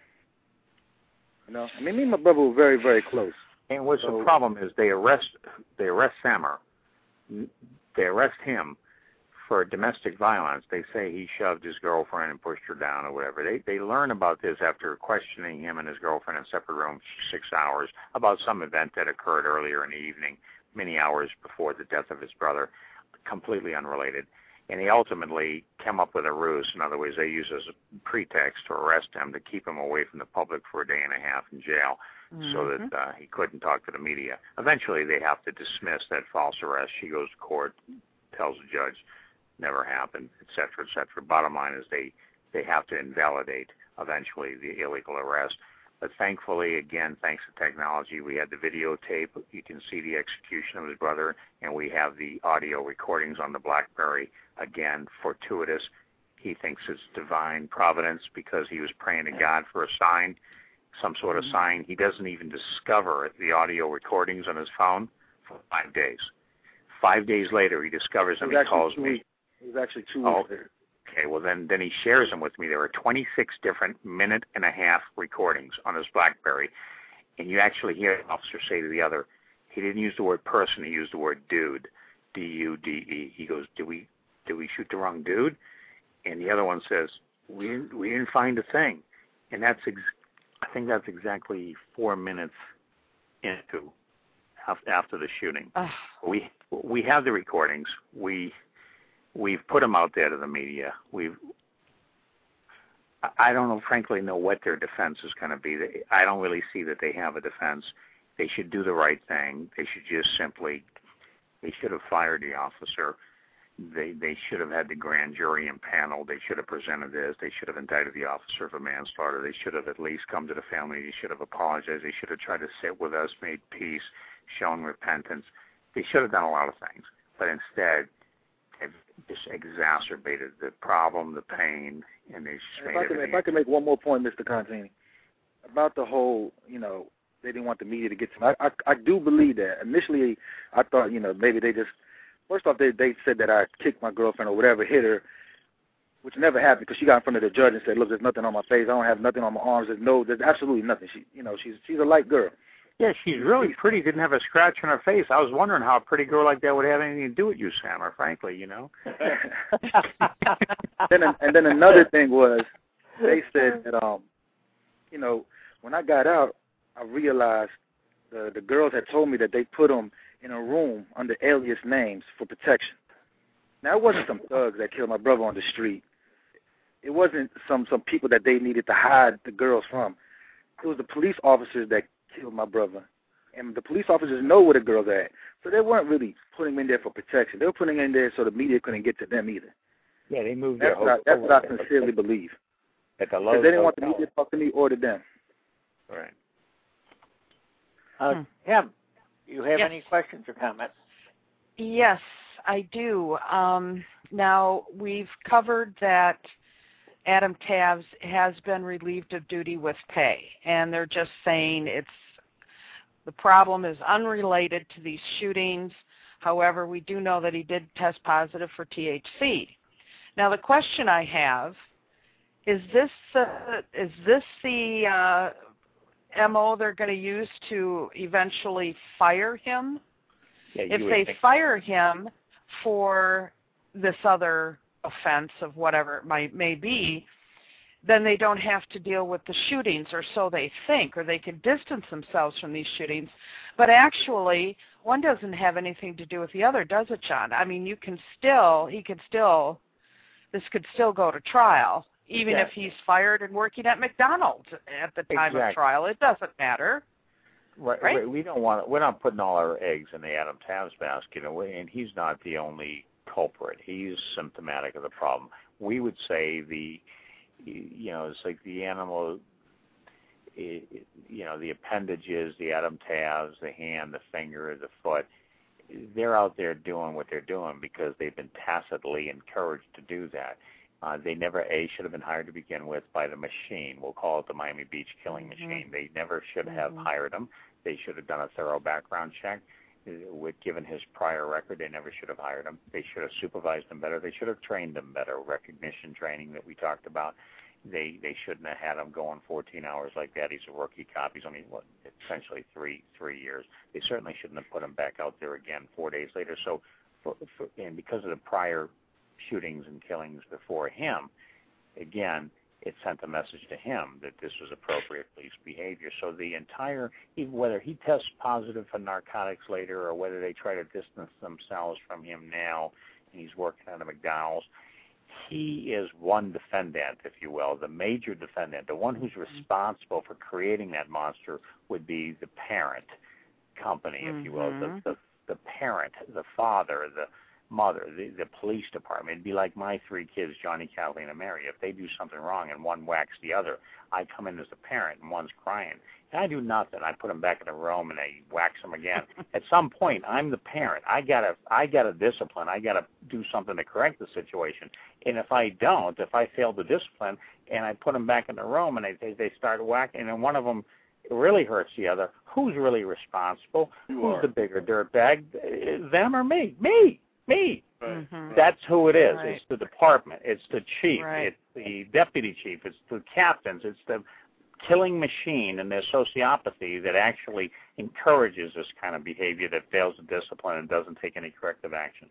You know, I mean, me and my brother were very, very close. And what's So- the problem is they arrest they arrest Samar, they arrest him for domestic violence. They say he shoved his girlfriend and pushed her down or whatever. They they learn about this after questioning him and his girlfriend in separate rooms for six hours about some event that occurred earlier in the evening, many hours before the death of his brother, completely unrelated. And he ultimately came up with a ruse. In other words, they used as a pretext to arrest him to keep him away from the public for a day and a half in jail, Mm-hmm. so that uh, he couldn't talk to the media. Eventually, they have to dismiss that false arrest. She goes to court, tells the judge, never happened, et cetera, et cetera. Bottom line is they, they have to invalidate eventually the illegal arrest. But thankfully, again, thanks to technology, we had the videotape. You can see the execution of his brother, and we have the audio recordings on the BlackBerry. Again, fortuitous. He thinks it's divine providence because he was praying to God for a sign, some sort of sign. He doesn't even discover the audio recordings on his phone for five days. Five days later, he discovers them. It was He actually calls two me. weeks. It was actually two Oh. weeks later. Okay, well, then, then he shares them with me. There are twenty-six different minute and a half recordings on his BlackBerry, and you actually hear an officer say to the other, he didn't use the word person, he used the word dude, D U D E. He goes, did we did we shoot the wrong dude? And the other one says, we didn't, we didn't find a thing. And that's, ex- I think that's exactly four minutes into, af- after the shooting. Ugh. We we have the recordings. We we've put them out there to the media. We've I- I don't know, frankly, know what their defense is going to be. They- I don't really see that they have a defense. They should do the right thing. They should just simply, they should have fired the officer. They they should have had the grand jury impaneled. They should have presented this. They should have indicted the officer for manslaughter. They should have at least come to the family. They should have apologized. They should have tried to sit with us, made peace, shown repentance. They should have done a lot of things. But instead, they've just exacerbated the problem, the pain, and they just If made I, can, if everything. I can make one more point, Mister Contini, about the whole, you know, they didn't want the media to get to me. I, I, I do believe that. Initially, I thought, you know, maybe they just, first off, they, they said that I kicked my girlfriend or whatever, hit her, which never happened because she got in front of the judge and said, look, there's nothing on my face. I don't have nothing on my arms. There's no, there's absolutely nothing. She, you know, she's she's a light girl. Yeah, she's really pretty. Didn't have a scratch on her face. I was wondering how a pretty girl like that would have anything to do with you, Sam, or frankly, you know. then and then another thing was they said that um, you know, when I got out, I realized the the girls had told me that they put them in a room under alias names for protection. Now it wasn't some thugs that killed my brother on the street. It wasn't some some people that they needed to hide the girls from. It was the police officers that killed my brother. And the police officers know where the girls are at. So they weren't really putting them in there for protection. They were putting them in there so the media couldn't get to them either. Yeah, they moved That's their what I, that's hotel what I sincerely believe. at the Because Lowe's they didn't want the hotel. media to talk to me or to them. Right. Uh, Hmm. Kim, you have Yes. any questions or comments? Yes, I do. Um, now, we've covered that Adam Taves has been relieved of duty with pay, and they're just saying it's the problem is unrelated to these shootings. However, we do know that he did test positive for T H C. Now, the question I have is this uh, is this the uh, M O they're going to use to eventually fire him? Yeah, If you would they think- fire him for this other offense of whatever it might may be, then they don't have to deal with the shootings, or so they think, or they can distance themselves from these shootings. But actually, one doesn't have anything to do with the other, does it, John? I mean, you can still, he could still, this could still go to trial, even Yeah. if he's fired and working at McDonald's at the time Exactly. of trial. It doesn't matter. Right, Right? right. We don't want. We're not putting all our eggs in the Adam Taves basket, and he's not the only culprit. He's symptomatic of the problem. We would say the, you know, it's like the animal, you know, the appendages, the Adam Taves, the hand, the finger, the foot. they're out there doing what they're doing because they've been tacitly encouraged to do that. Uh, they never, A, should have been hired to begin with by the machine. We'll call it the Miami Beach killing mm-hmm. machine. They never should mm-hmm. have hired him. They should have done a thorough background check. With given his prior record, they never should have hired him. They should have supervised him better. They should have trained him better. Recognition training that we talked about. They they shouldn't have had him going fourteen hours like that. He's a rookie cop. He's only what, essentially three three years. They certainly shouldn't have put him back out there again four days later. So, for, for, and because of the prior shootings and killings before him, again, it sent a message to him that this was appropriate police behavior. So the entire, even whether he tests positive for narcotics later or whether they try to distance themselves from him now and he's working at a McDonald's, he is one defendant, if you will, the major defendant. The one who's responsible for creating that monster would be the parent company, if mm-hmm. you will, the, the, the parent, the father, the mother, the, the police department. It'd be like my three kids, Johnny, Kathleen, and Mary. If they do something wrong and one whacks the other, I come in as the parent and one's crying. And I do nothing. I put them back in the room and I wax them again. At some point, I'm the parent. I gotta, I gotta discipline. I gotta do something to correct the situation. And if I don't, if I fail to discipline and I put them back in the room and they they start whacking, and one of them really hurts the other, who's really responsible? You who's are. the bigger dirtbag? Them or me? Me. Me. Right. Mm-hmm. That's who it is. Right. It's the department. It's the chief. Right. It's the deputy chief. It's the captains. It's the killing machine and their sociopathy that actually encourages this kind of behavior that fails to discipline and doesn't take any corrective action.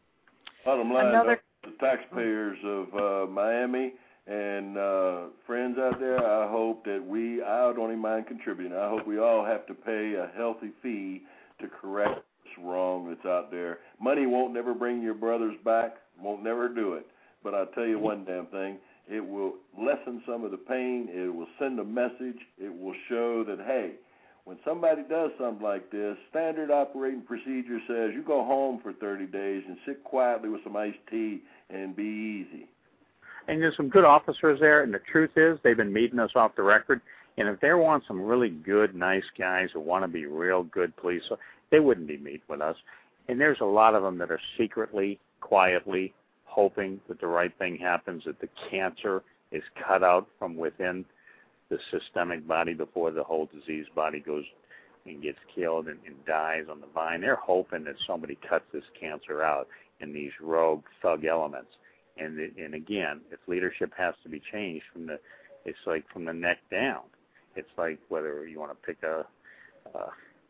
Bottom line, Another... the taxpayers of uh, Miami and uh, friends out there, I hope that we, I don't even mind contributing, I hope we all have to pay a healthy fee to correct wrong that's out there. Money won't never bring your brothers back, won't never do it. But I'll tell you one damn thing, it will lessen some of the pain, it will send a message, it will show that, hey, when somebody does something like this, standard operating procedure says you go home for thirty days and sit quietly with some iced tea and be easy. And there's some good officers there, and the truth is they've been meeting us off the record, and if they want some really good, nice guys who want to be real good police, they wouldn't be meeting with us. And there's a lot of them that are secretly, quietly hoping that the right thing happens, that the cancer is cut out from within the systemic body before the whole diseased body goes and gets killed and, and dies on the vine. They're hoping that somebody cuts this cancer out in these rogue thug elements. And and again, if leadership has to be changed from the, it's like from the neck down. It's like whether you want to pick a, a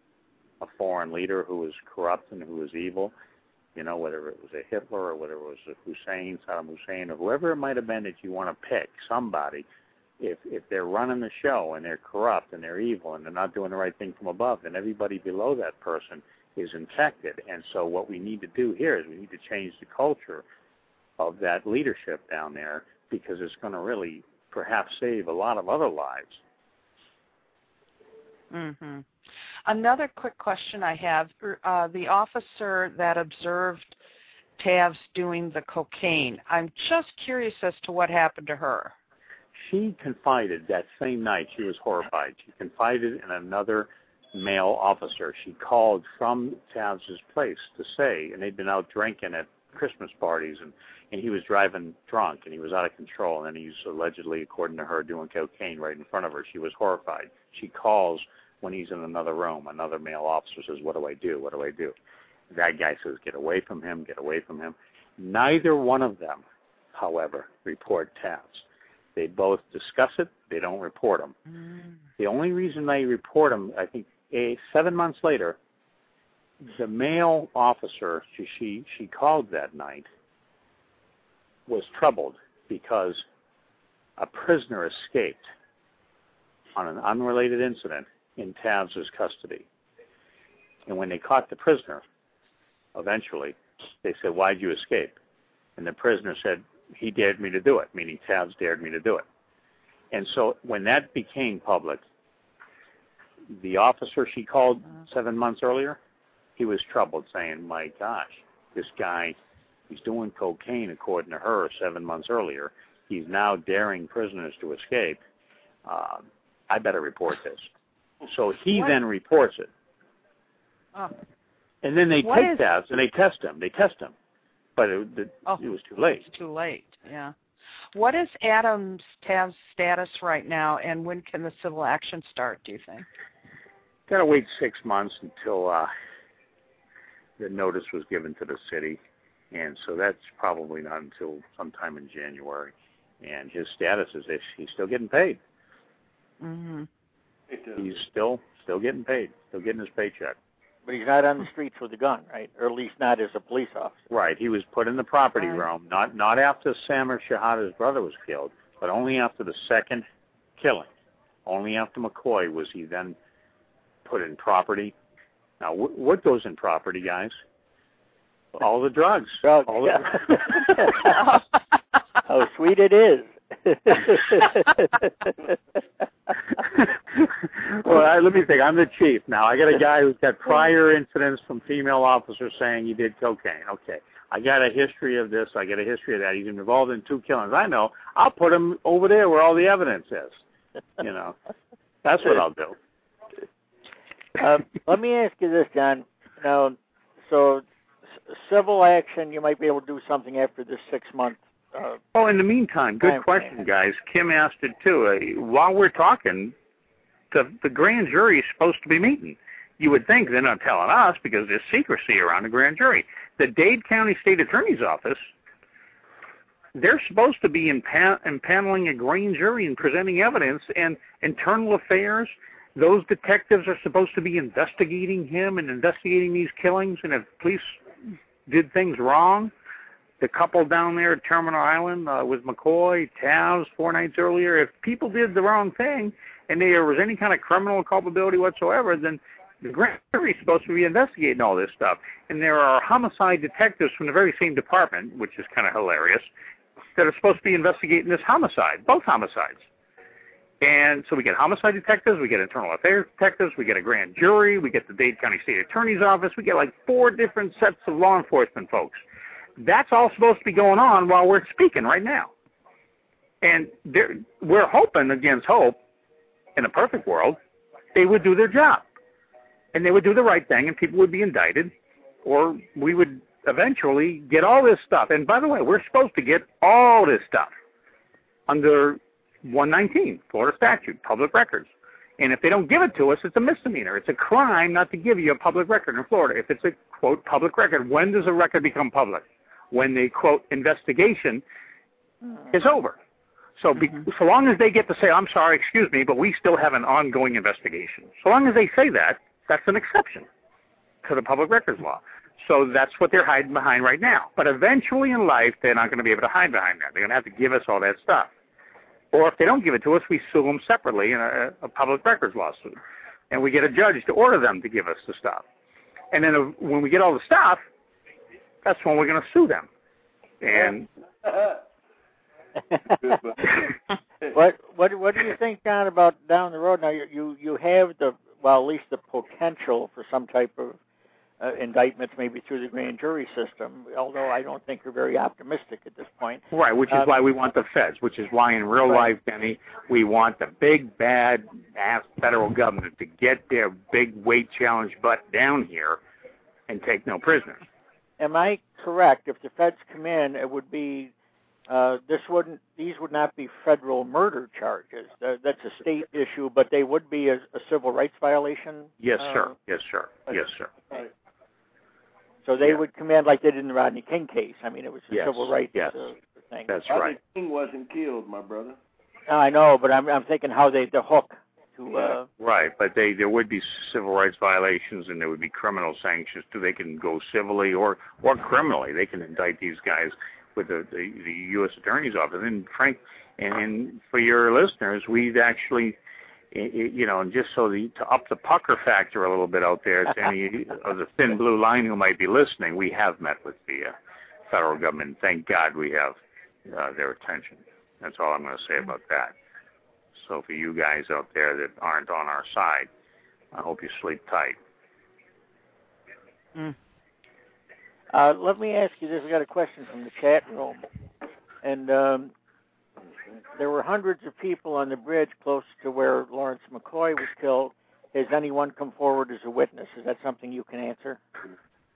a foreign leader who was corrupt and who was evil, you know, whether it was a Hitler or whether it was a Hussein, Saddam Hussein, or whoever it might have been that you want to pick, somebody, if if they're running the show and they're corrupt and they're evil and they're not doing the right thing from above, then everybody below that person is infected. And so what we need to do here is we need to change the culture of that leadership down there, because it's going to really perhaps save a lot of other lives. Mm-hmm. Another quick question I have, uh, the officer that observed Tavs doing the cocaine, I'm just curious as to what happened to her. She confided that same night, she was horrified, she confided in another male officer. She called from Tavs' place to say, and they'd been out drinking at Christmas parties, and, and he was driving drunk, and he was out of control, and he was allegedly, according to her, doing cocaine right in front of her. She was horrified. She calls when he's in another room. Another male officer says, what do I do? What do I do? That guy says, get away from him, get away from him. Neither one of them, however, report Tavs. They both discuss it. They don't report them. Mm. The only reason they report them, I think, a, seven months later, the male officer she, she she called that night was troubled because a prisoner escaped on an unrelated incident in Tavs' custody. And when they caught the prisoner, eventually, they said, why'd you escape? And the prisoner said, he dared me to do it, meaning Tavs dared me to do it. And so when that became public, the officer she called seven months earlier, he was troubled, saying, my gosh, this guy, he's doing cocaine, according to her, seven months earlier. He's now daring prisoners to escape. Uh, I better report this. So he what? then reports it. Oh. And then they What take is- Tavs and they test him. They test him. But it, it, Oh. it was too late. It's too late, yeah. What is Adam Tav's status right now, and when can the civil action start, do you think? Got to wait six months until uh, the notice was given to the city. And so that's probably not until sometime in January. And his status is that he's still getting paid. Mm-hmm. He's still still getting paid, still getting his paycheck. But he's not on the streets with a gun, right? Or at least not as a police officer. Right. He was put in the property Right. realm, not not after Samar Shahada's brother was killed, but only after the second killing. Only after McCoy was he then put in property. Now, wh- what goes in property, guys? All the drugs. Drugs, All yeah. the How sweet it is. Well, I, let me think. I'm the chief now. I got a guy who's got prior incidents from female officers saying he did cocaine. Okay. I got a history of this. I got a history of that. He's involved in two killings. I know. I'll put him over there where all the evidence is. You know. That's what I'll do. Um, let me ask you this, John. Now, so c- civil action, you might be able to do something after this six-month. Uh, Oh, in the meantime, good Time question, frame. guys. Kim asked it too. Uh, while we're talking, the the grand jury is supposed to be meeting. You would think they're not telling us because there's secrecy around the grand jury. The Dade County State Attorney's Office, they're supposed to be impa- impaneling a grand jury and presenting evidence, and internal affairs. Those detectives are supposed to be investigating him and investigating these killings, and if police did things wrong, the couple down there at Terminal Island uh, with McCoy, Tavs, four nights earlier, if people did the wrong thing and there was any kind of criminal culpability whatsoever, then the grand jury is supposed to be investigating all this stuff. And there are homicide detectives from the very same department, which is kind of hilarious, that are supposed to be investigating this homicide, both homicides. And so we get homicide detectives, we get internal affairs detectives, we get a grand jury, we get the Dade County State Attorney's Office, we get like four different sets of law enforcement folks. That's all supposed to be going on while we're speaking right now. And we're hoping against hope, in a perfect world, they would do their job. And they would do the right thing and people would be indicted, or we would eventually get all this stuff. And by the way, we're supposed to get all this stuff under one nineteen, Florida statute, public records. And if they don't give it to us, it's a misdemeanor. It's a crime not to give you a public record in Florida. If it's a, quote, public record, when does a record become public? When the, quote, investigation is over. So be, Mm-hmm. so long as they get to say, I'm sorry, excuse me, but we still have an ongoing investigation. So long as they say that, that's an exception to the public records law. So that's what they're hiding behind right now. But eventually in life, they're not going to be able to hide behind that. They're going to have to give us all that stuff. Or if they don't give it to us, we sue them separately in a, a public records lawsuit. And we get a judge to order them to give us the stuff. And then uh, when we get all the stuff, that's when we're going to sue them. And what what what do you think, John, about down the road? Now you you, you have the well, at least the potential for some type of uh, indictments, maybe through the grand jury system. Although I don't think you're very optimistic at this point. right, which is Um, why we want the feds, which is why in real Right. life, Benny, we want the big, bad ass federal government to get their big weight challenge butt down here and take no prisoners. Am I correct? If the feds come in, it would be uh, this wouldn't these would not be federal murder charges. Uh, that's a state issue, but they would be a, a civil rights violation. Yes, uh, sir. Yes, sir. Yes, sir. Right. So they Yeah. would come in like they did in the Rodney King case. I mean, it was a Yes, civil rights yes. uh, thing. That's Rodney right. King wasn't killed, my brother. I know, but I'm I'm thinking how they the hook to. Uh, Right, but they there would be civil rights violations and there would be criminal sanctions too. They can go civilly or or criminally. They can indict these guys with the the, the U S Attorney's Office. And Frank, and, and for your listeners, we've actually, you know, and just so the, to up the pucker factor a little bit out there to any of the thin blue line who might be listening, we have met with the uh, federal government. Thank God we have uh, their attention. That's all I'm going to say about that. So for you guys out there that aren't on our side, I hope you sleep tight. Mm. Uh, let me ask you this. I got a question from the chat room. And um, there were hundreds of people on the bridge close to where Lawrence McCoy was killed. Has anyone come forward as a witness? Is that something you can answer?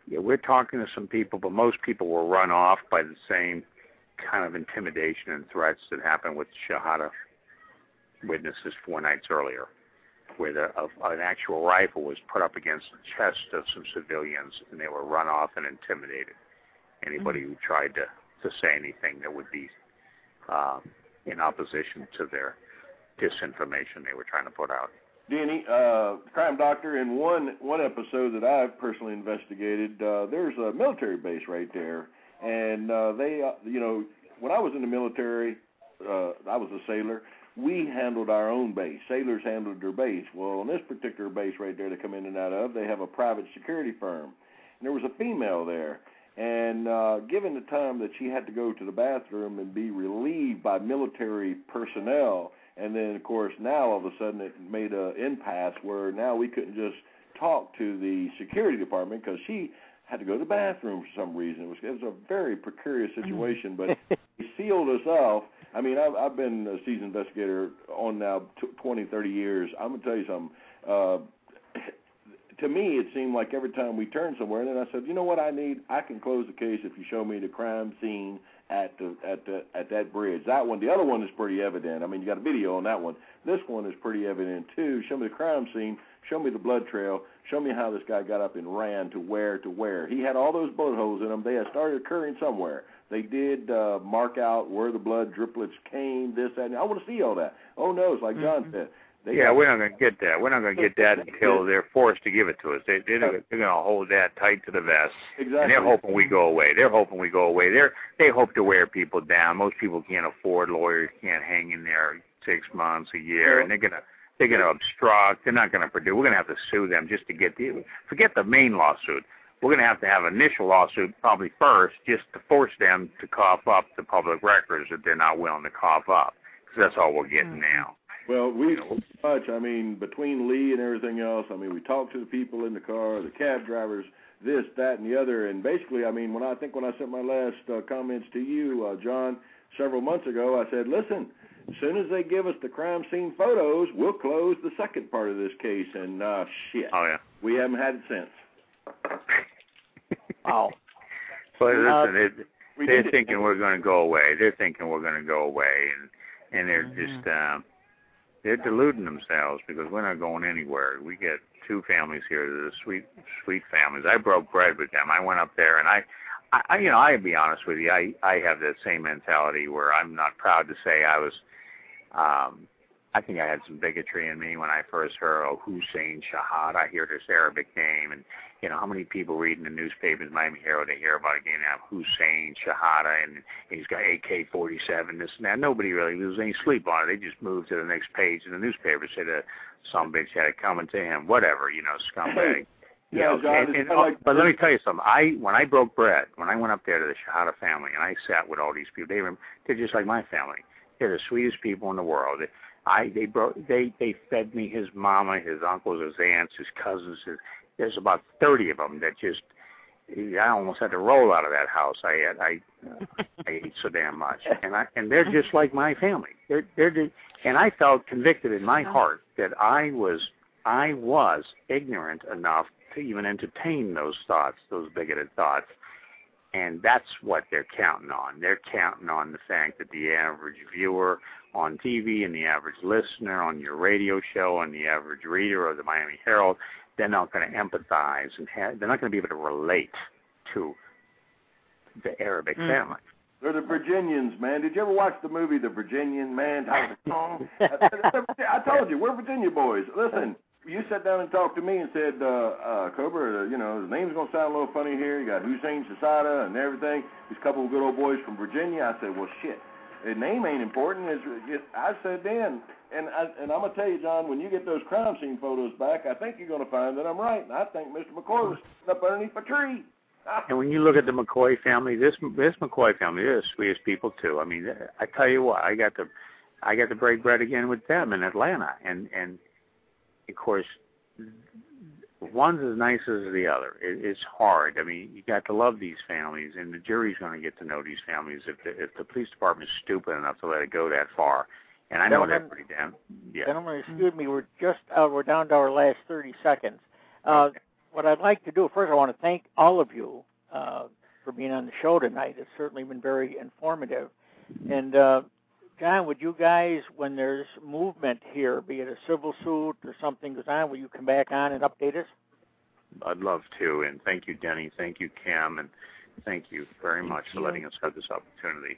yeah, we're talking to some people, but most people were run off by the same kind of intimidation and threats that happened with Shahada witnesses four nights earlier, where the, a, an actual rifle was put up against the chest of some civilians, and they were run off and intimidated. Anybody mm-hmm. who tried to, to say anything that would be uh, in opposition to their disinformation they were trying to put out. Danny, uh, crime doctor, in one one episode that I've personally investigated, uh, there's a military base right there, and uh, they, uh, you know, when I was in the military, uh, I was a sailor. We handled our own base. Sailors handled their base. Well, on this particular base right there they come in and out of, they have a private security firm. And there was a female there. And uh, given the time that she had to go to the bathroom and be relieved by military personnel, and then, of course, now all of a sudden it made an impasse where now we couldn't just talk to the security department because she had to go to the bathroom for some reason. It was, it was a very precarious situation, but he sealed us off. I mean, I've, I've been a seasoned investigator on now twenty, thirty years. I'm going to tell you something. Uh, to me, it seemed like every time we turned somewhere, and then I said, you know what I need? I can close the case if you show me the crime scene at the at the at that bridge. That one, the other one is pretty evident. I mean, you got a video on that one. This one is pretty evident too. Show me the crime scene. Show me the blood trail. Show me how this guy got up and ran to where to where. He had all those bullet holes in them. They had started occurring somewhere. They did uh, mark out where the blood driplets came, this, that, and I want to see all that. Oh, no, it's like John mm-hmm. said. They yeah, we're not going to get that. We're not going to get that until they're forced to give it to us. They, they're they're going to hold that tight to the vest. Exactly. And they're hoping we go away. They're hoping we go away. They're, they hope to wear people down. Most people can't afford lawyers, can't hang in there six months, a year, yeah. and they're going to they're going to obstruct. They're not going to produce. We're going to have to sue them just to get the – forget the main lawsuit. We're going to have to have an initial lawsuit probably first just to force them to cough up the public records that they're not willing to cough up, because that's all we're getting now. Well, we much. I mean, between Lee and everything else, I mean, we talked to the people in the car, the cab drivers, this, that, and the other, and basically, I mean, when I think when I sent my last uh, comments to you, uh, John, several months ago, I said, listen, as soon as they give us the crime scene photos, we'll close the second part of this case, and uh, shit, oh yeah, we haven't had it since. Wow. But listen, uh, it, they're thinking we're going to go away. They're thinking we're going to go away, and and they're mm-hmm. just. Um, They're deluding themselves because we're not going anywhere. We get two families here, the sweet, sweet families. I broke bread with them. I went up there, and I, I, you know, I'll be honest with you. I, I have that same mentality where I'm not proud to say I was. Um, I think I had some bigotry in me when I first heard, oh, Hussein Shahad. I hear this Arabic name, and you know how many people read in the newspapers, Miami Herald, they hear about again now Hussein Shahada, and he's got A K forty-seven, this and that. Nobody really loses any sleep on it. They just move to the next page in the newspaper, say that some bitch had it coming to him, whatever, you know, scumbag. Yeah, you know, John, and, and, like, but let me tell you something. I when I broke bread, when I went up there to the Shahada family, and I sat with all these people, they were they're just like my family. They're the sweetest people in the world. I they brought they they fed me his mama, his uncles, his aunts, his cousins. His, there's about thirty of them that just I almost had to roll out of that house. I had I uh, I ate so damn much, and I and they're just like my family. They're they're just, and I felt convicted in my heart that I was I was ignorant enough to even entertain those thoughts, those bigoted thoughts. And that's what they're counting on. They're counting on the fact that the average viewer on T V and the average listener on your radio show and the average reader of the Miami Herald, they're not going to empathize and have, they're not going to be able to relate to the Arabic mm. family. They're the Virginians, man. Did you ever watch the movie The Virginian, man? I told you, we're Virginia boys. Listen. You sat down and talked to me and said, uh, uh, Cobra, uh, you know, his name's going to sound a little funny here. You got Hussein Shahada and everything. These couple of good old boys from Virginia. I said, well, shit, his name ain't important. It's, it, I said then, and, I, and I'm going to tell you, John, when you get those crime scene photos back, I think you're going to find that I'm right. And I think Mister McCoy was up underneath a tree. And when you look at the McCoy family, this this McCoy family, they're the sweetest people, too. I mean, I tell you what, I got to, I got to break bread again with them in Atlanta. And, and of course, one's as nice as the other. It, it's hard. I mean, you got to love these families, and the jury's going to get to know these families if the, if the police department is stupid enough to let it go that far. And I know they're pretty damn. Yeah. Gentlemen, excuse me. We're just uh, we're down to our last thirty seconds. Uh, what I'd like to do, first I want to thank all of you uh, for being on the show tonight. It's certainly been very informative. And, uh, John, would you guys, when there's movement here, be it a civil suit or something goes on, will you come back on and update us? I'd love to, and thank you, Denny. Thank you, Cam, and thank you very thank much you. for letting us have this opportunity.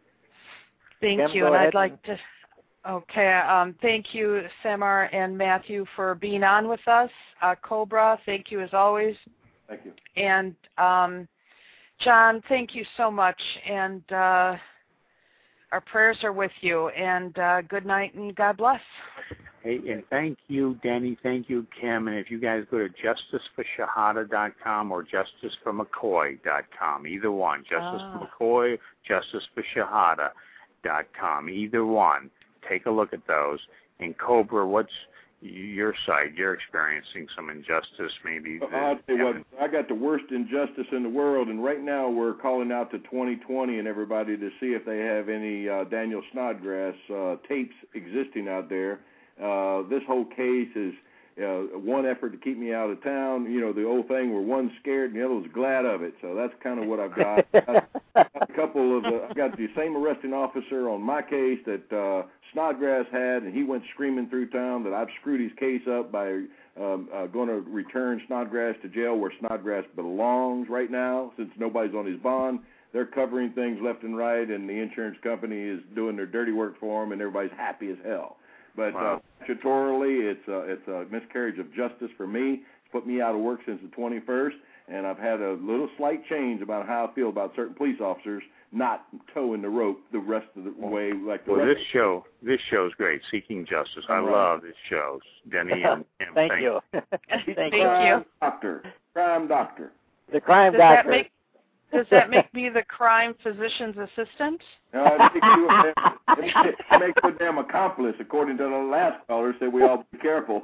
Thank Cam, you, and I'd like to, okay, um, thank you, Samar and Matthew, for being on with us. Uh, Cobra, thank you as always. Thank you. And um, John, thank you so much, and uh, our prayers are with you, and uh, good night, and God bless. Hey, and thank you, Denny. Thank you, Kim. And if you guys go to justice for shahada dot com or justice for mccoy dot com, either one, Justice Ah. for McCoy, justice for shahada dot com, either one, take a look at those. And Cobra, what's your side? You're experiencing some injustice, maybe. Well, I'll tell you what, I got the worst injustice in the world, and right now we're calling out to twenty twenty and everybody to see if they have any uh, Daniel Snodgrass uh, tapes existing out there. Uh, this whole case is uh, one effort to keep me out of town. You know, the old thing where one's scared and the other was glad of it. So that's kind of what I've got. I've got a couple of, uh, I've got the same arresting officer on my case that uh, Snodgrass had, and he went screaming through town that I've screwed his case up by um, uh, going to return Snodgrass to jail where Snodgrass belongs right now, since nobody's on his bond. They're covering things left and right, and the insurance company is doing their dirty work for them, and everybody's happy as hell. But wow. uh, statutorily, it's a, it's a miscarriage of justice for me. It's put me out of work since the twenty-first, and I've had a little slight change about how I feel about certain police officers not towing the rope the rest of the way. Like the well, rest this show, this show's great. Seeking Justice. I Right. love this show, Denny and Kim. Thank, thank you. Thank Thank you. Crime doctor, crime doctor. The crime Does that doctor. make Does that make me the crime physician's assistant? No, it makes you a, it makes you a damn accomplice, according to the last caller. Said we all be careful.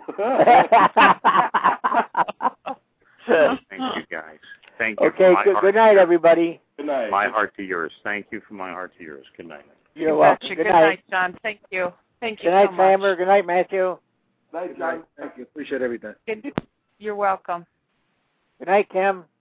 Thank you, guys. Thank you. Okay, My good, heart good to night, yours. everybody. Good night. My heart to yours. Thank you from my heart to yours. Good night. You're You welcome. betcha. Good, Good night. night, John. Thank you. Thank you Good night, so much. Samer. Good night, Matthew. Night, John. Thank you. Appreciate everything. Good. You're welcome. Good night, Kim.